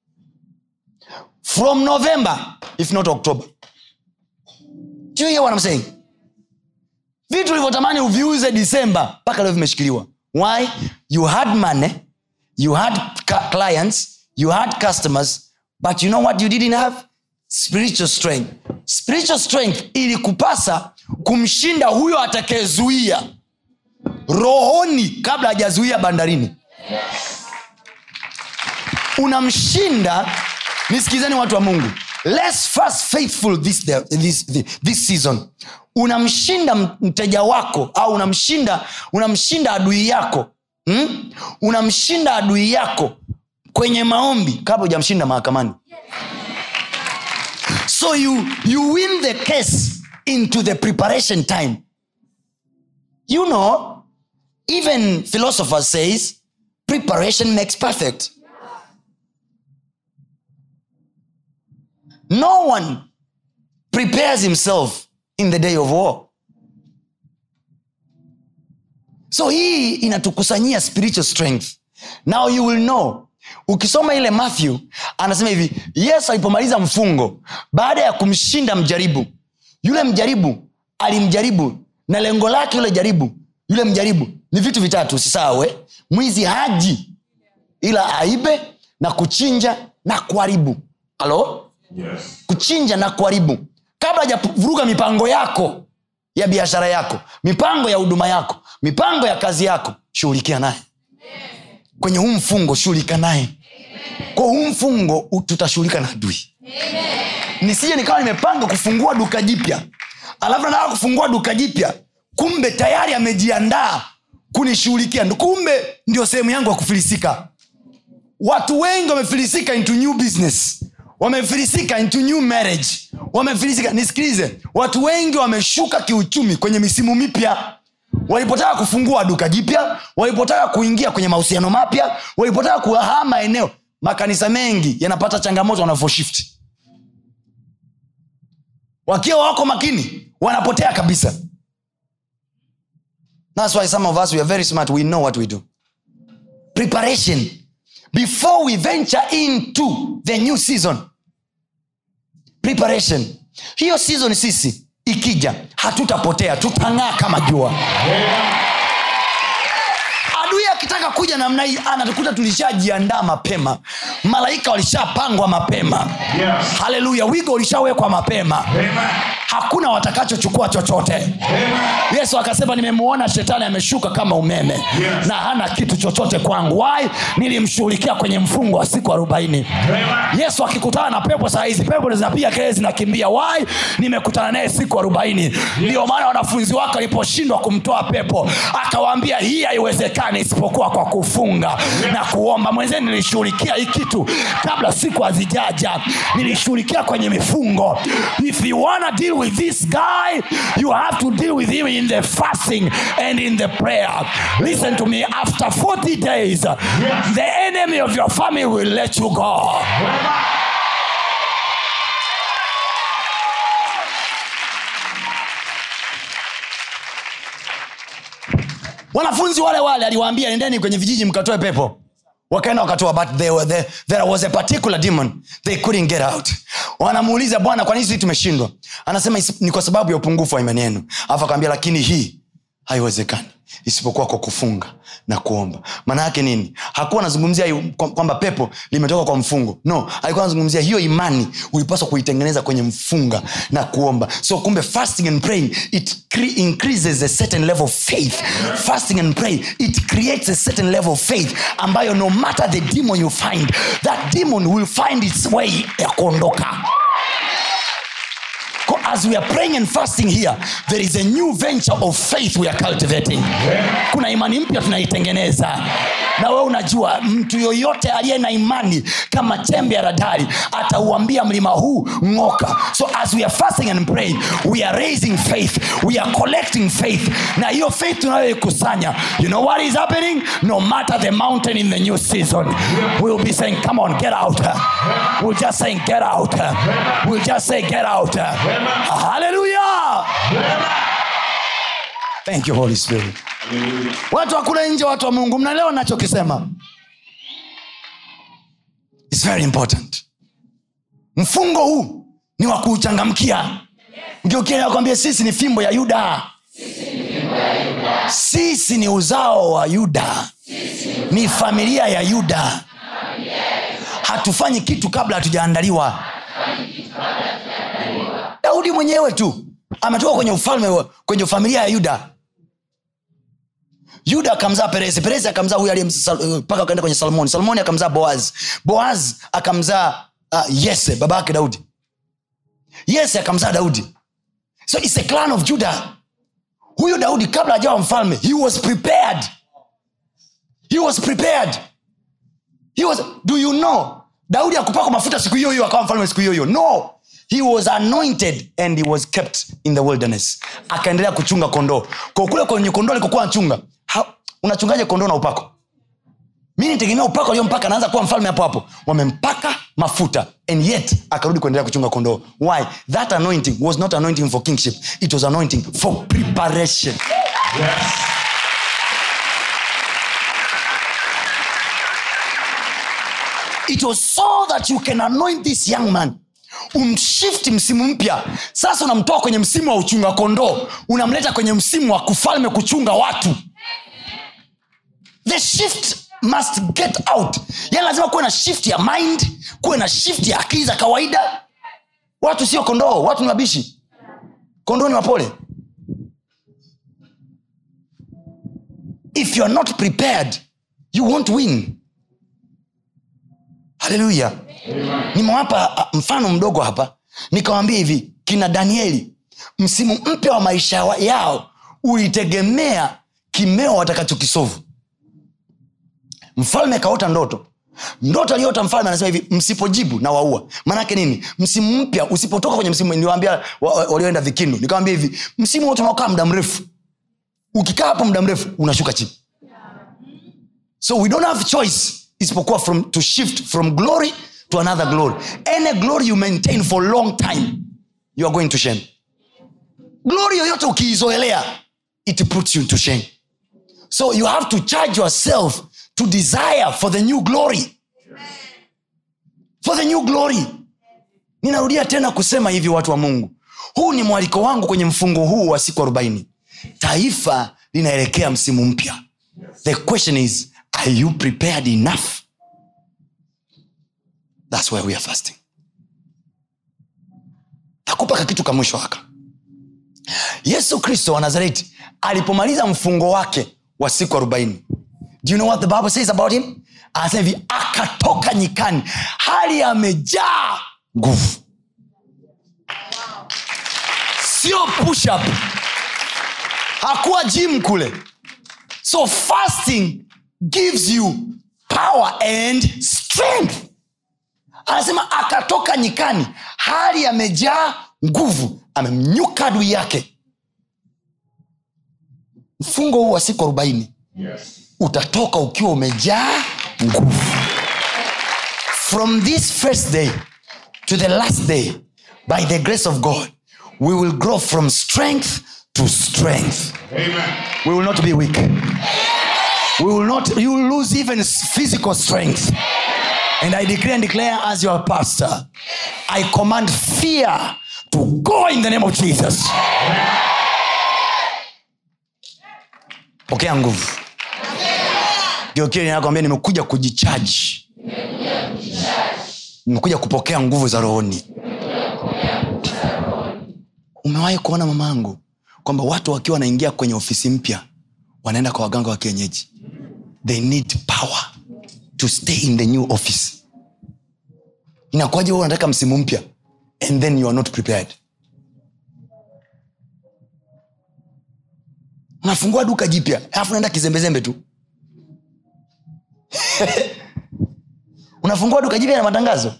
from November if not October. Do you hear what I'm saying? Vitu ulivyotamani uviuze December mpaka leo vimeshikiliwa. Why? You had money, you had clients, you had customers, but you know what you didn't have? Spiritual strength. Spiritual strength ili kupasa kumshinda huyo atakayezuia rohoni kabla hajazuia bandarini. Unamshinda. Nisikizeni watu wa Mungu, let's fast faithful this, this, this, this season. Unamshinda mteja wako, au unamshinda unamshinda adui yako, hmm? Unamshinda adui yako kwenye maombi kabla hujamshinda mahakamani. So you you win the case into the preparation time. You know, even philosophers says preparation makes perfect. No one prepares himself in the day of war. So hii inatukusanyia spiritual strength. Now you will know. Ukisoma ile Matthew, anasema hivi, Yesu alipomaliza mfungo, baada ya kumshinda mjaribu, yule mjaribu alimjaribu, na lengo lake yule jaribu, yule mjaribu ni vitu vitatu, usisawe. Mwizi haji ila aibe na kuchinja na kuharibu. Halo? Yes. Kuchinja na kuharibu. Kabla hajavuruga mipango yako ya biashara yako, mipango ya huduma yako, mipango ya kazi yako, shughulikia naye. Kwenye huu mfungo shughulika naye. Kwa huu mfungo tutashughulika na adui. Nisije nikawa nimepanga kufungua duka jipya, alafu nataka kufungua duka jipya, kumbe tayari amejiandaa kunishughulikia. Kumbe ndio sehemu yangu ya kufilisika. Watu wengi wamefilisika into new business, wamefilisika into new marriage, wamefilisika. Nisikilize, watu wengi wameshuka kiuchumi kwenye misimu mipya. Walipotaka kufungua duka jipya, walipotaka kuingia kwenye mahusiano mapya, walipotaka kuhama eneo, makanisa mengi yanapata changamoto wanavyo shift. Wakiwa wako makini, wanapotea kabisa. That's why some of us, we are very smart, we know what we do. Preparation before we venture into the new season. Preparation. Hiyo season sisi ikija, hatutapotea, tutang'aa kama jua. Adui akitaka kuja namna hii, anatukuta tulishajiandaa mapema. Malaika walishapangwa mapema. Yes. Hallelujah. Wigo ulishawekwa mapema. Amen. Hakuna watakachochukua chochote. Amen. Yesu akasema, nimemuona shetani ameshuka kama umeme. Yes. Na hana kitu chochote kwangu. Why? Nilimshughulikia kwenye mfungo wa siku arobaini. Amen. Yesu akikutana na pepo saa hizi, pepo zinapiga kelele zinakimbia. Why? Nimekutana naye siku arobaini. Yes. Ndio maana wanafunzi wake waliposhindwa kumtoa pepo, akawaambia hii haiwezekani isipokuwa kwa kufunga. Yes. Na kuomba. Mwenzeni, nilishughulikia hii kitu kabla siku hazijaja. Nilishughulikia kwenye mifungo. If you wanna deal deal with this guy, you have to deal with him in the fasting and in the prayer. Listen to me, after forty days, yes, the enemy of your family will let you go. Wanafunzi wale wale aliwaambia nendeni kwenye vijiji mkatoe pepo. Wakaenda wakatoa, but there, were, there, there was a particular demon they couldn't get out. Wanamuuliza, Bwana, kwa nini sisi tumeshindwa? Anasema ni kwa sababu ya upungufu wa imani yenu. Alafu akamwambia, lakini hii haiwezekani isipokuwa kwa kufunga na kuomba. Maana yake nini? Hakuwa anazungumzia kwamba pepo limetoka kwa mfungo. No, alikuwa anazungumzia hiyo imani ulipaswa kuitengeneza kwenye mfunga na kuomba. So kumbe fasting and praying, it cre- increases a certain level of faith. Fasting and praying, it creates a certain level of faith ambayo no matter the demon you find, that demon will find its way ya kuondoka. As we are praying and fasting here, there is a new venture of faith we are cultivating. Kuna imani mpya tunaitengeneza. Na wewe unajua mtu yoyote aliye na imani kama chembe ya radari atauambia mlima huu ng'oka. So as we are fasting and praying, we are raising faith, we are collecting faith. Na hiyo faith tunayoikusanya, you know what is happening? No matter the mountain in the new season, we'll be saying, come on, get out. We'll just say get out. We'll just say get out. Hallelujah. Thank you, Holy Spirit. Watu wakule nje, watu wa Mungu, mnaelewa ninachokisema? It's very important. Mfungo huu ni wa kuchangamkia. Ngiukienda kwambia sisi ni fimbo ya Yuda. Sisi ni fimbo ya Yuda. Sisi ni uzao wa Yuda. Ni, ni familia ya Yuda. Hatufanyi kitu kabla hatujaandaliwa. Daudi mwenyewe tu ametoka kwenye ufalme, kwenye familia ya Yuda. Yuda akamzaa Perezi, Perezi akamzaa huyu aliyemzaa mpaka akaenda kwenye Salmoni, Salmoni akamzaa Boaz, Boaz akamzaa uh, Yese babake Daudi, Yese akamzaa Daudi. So it's a clan of Judah. Huyu Daudi kabla hajawa mfalme, he was prepared. He was prepared. He was, do you know, Daudi hakupakwa mafuta siku hiyo hiyo akawa mfalme siku hiyo hiyo. No. He was anointed and he was kept in the wilderness. Akaendelea kuchunga kondoo. Kwa kule kwenye kondoo alikokuwa anachunga, unachungaje kondoo na upako? Mimi nitegemea upako aliyompaka anaanza kuwa mfalme hapo hapo. Wamempaka mafuta and yet akarudi kuendelea kuchunga kondoo. Why? That anointing was not anointing for kingship. It was anointing for preparation. Yes. It was so that you can anoint this young man. Umshift msimu mpya. Sasa unamtoa kwenye msimu wa uchunga kondoo, unamleta kwenye msimu wa kufalme kuchunga watu. The shift must get out. Yaani lazima kuwe na shift ya mind, kuwe na shift ya akili za kawaida. Watu sio kondoo, watu ni wabishi. Kondoo ni wapole. If you are not prepared, you won't win. Hallelujah. Nimewapa mfano mdogo hapa, nikawaambia hivi, kina Danieli msimu mpya wa maisha yao ulitegemea kimeo watakachokisovu. Mfalme kaota ndoto. Ndoto aliota mfalme anasema hivi, msipojibu na waua. Maana yake nini? Msimu mpya usipotoka kwenye msimu, niliwaambia walioenda Vikindu, nikamwambia hivi, msimu wote unaokaa muda mrefu, ukikaa hapo muda mrefu unashuka chini. So we don't have choice isipokuwa from to shift from glory to another glory. Any glory you maintain for a long time, you are going to shame. Glory yoyote ukiizoelea, it puts you to shame. So you have to charge yourself to desire for the new glory. For the new glory. Ninarudia tena kusema hivi, watu wa Mungu, huu ni mwaliko wangu kwenye mfungo huu wa siku arobaini. Taifa linaelekea msimu mpya. The question is, are you prepared enough? That's why we are fasting. Takupa kitu kama mwisho haka. Yesu Kristo wa Nazareti alipomaliza mfungo wake wa siku arobaini, do you know what the Bible says about him? Anasema hivi, akatoka nyikani hali amejaa nguvu. Sio push up. Hakuwa gym kule. So fasting gives you power and strength. Anasema akatoka nyikani hali amejaa nguvu, amemnyuka adui yake. Mfungo huu wa siku arobaini, Yes. utatoka ukiwa umejaa nguvu. From this first day to the last day, by the grace of God, we will grow from strength to strength. Amen. We will not be weak. We will not, you will lose even physical strength. And I decree and declare as your pastor, I command fear to go in the name of Jesus. Pokea nguvu. Ndio kile ninakwambia, nimekuja kujicharge. Nimekuja kupokea nguvu za rohoni. Umewahi kuona mamangu kwamba watu wakiwa wanaingia kwenye ofisi mpya wanaenda kwa waganga wa kienyeji? They need power to stay in the new office. Inakuwaje wewe unataka msimu mpya and then you are not prepared? Unafungua duka jipya alafu unaenda kizembezembe tu. Unafungua duka jipya na matangazo.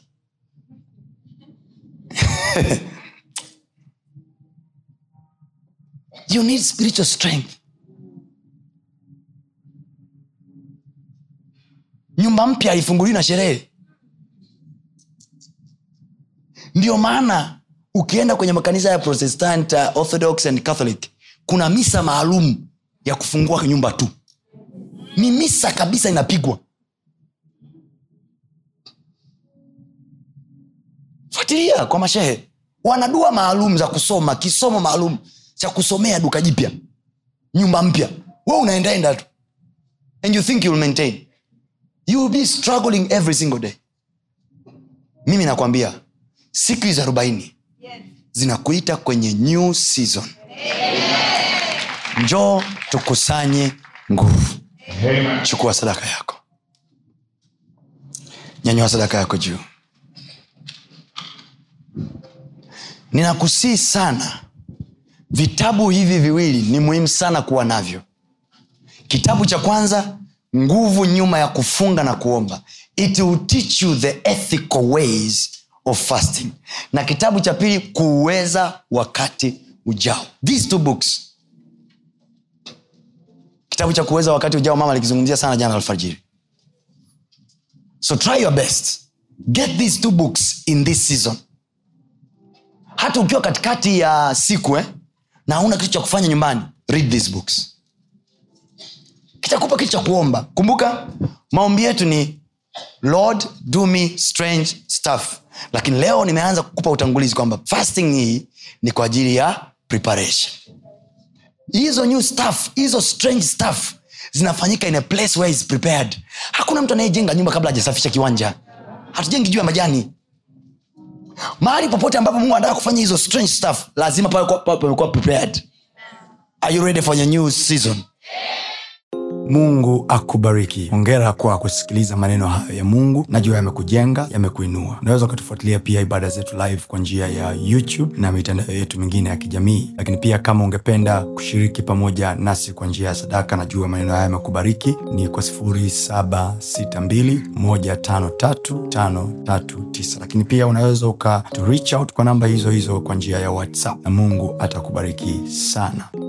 You need spiritual strength. Nyumba mpya haifunguliwi na sherehe. Ndio maana ukienda kwenye makanisa ya Protestant, uh, Orthodox and Catholic, kuna misa maalum ya kufungua nyumba tu. Ni misa kabisa inapigwa. Fuatilia kwa mashehe. Wanadua maalum za kusoma, kisomo maalum cha kusomea duka jipya, nyumba mpya. Wewe unaendaenda tu. And you think you will maintain. You will be struggling every single day. Mimi nakwambia siku za arobaini zinakuita kwenye new season. Njoo tukusanye nguvu. Amen. Chukua sadaka yako. Nyanyua sadaka yako juu. Ninakusii sana, vitabu hivi viwili ni muhimu sana kuwa navyo. Kitabu cha kwanza, nguvu nyuma ya kufunga na kuomba. It will teach you the ethical ways of fasting. Na kitabu cha pili, kuweza wakati ujao. These two books. Kitabu cha kuweza wakati ujao mama alikizungumzia sana jana alfajiri. So try your best. Get these two books in this season. Hata ukiwa katikati ya siku eh, na huna kitu cha kufanya nyumbani, read these books. Kitakupa kitu cha kuomba. Kumbuka maombi yetu ni Lord do me strange stuff. Lakini leo nimeanza kukupa utangulizi kwamba fasting hii ni kwa ajili ya preparation. Hizo new stuff, hizo strange stuff zinafanyika in a place where is prepared. Hakuna mtu anayejenga nyumba kabla hajasafisha kiwanja. Hatujengi juu ya majani. Mahali popote ambapo Mungu anataka kufanya hizo strange stuff, lazima pawe kwa prepared. Are you ready for your new season? Mungu akubariki. Hongera kwa kusikiliza maneno hayo ya Mungu. Najua yamekujenga, yamekuinua. Unaweza kutufuatilia pia ibada zetu live kwa njia ya YouTube na mitandao yetu mingine ya kijamii. Lakini pia kama ungependa kushiriki pamoja nasi kwa njia ya sadaka, najua maneno haya yamekubariki, ni kwa sifuri saba sita mbili moja tano tatu tano tatu tisa. Lakini pia unaweza uka to reach out kwa namba hizo hizo kwa njia ya WhatsApp, na Mungu atakubariki sana.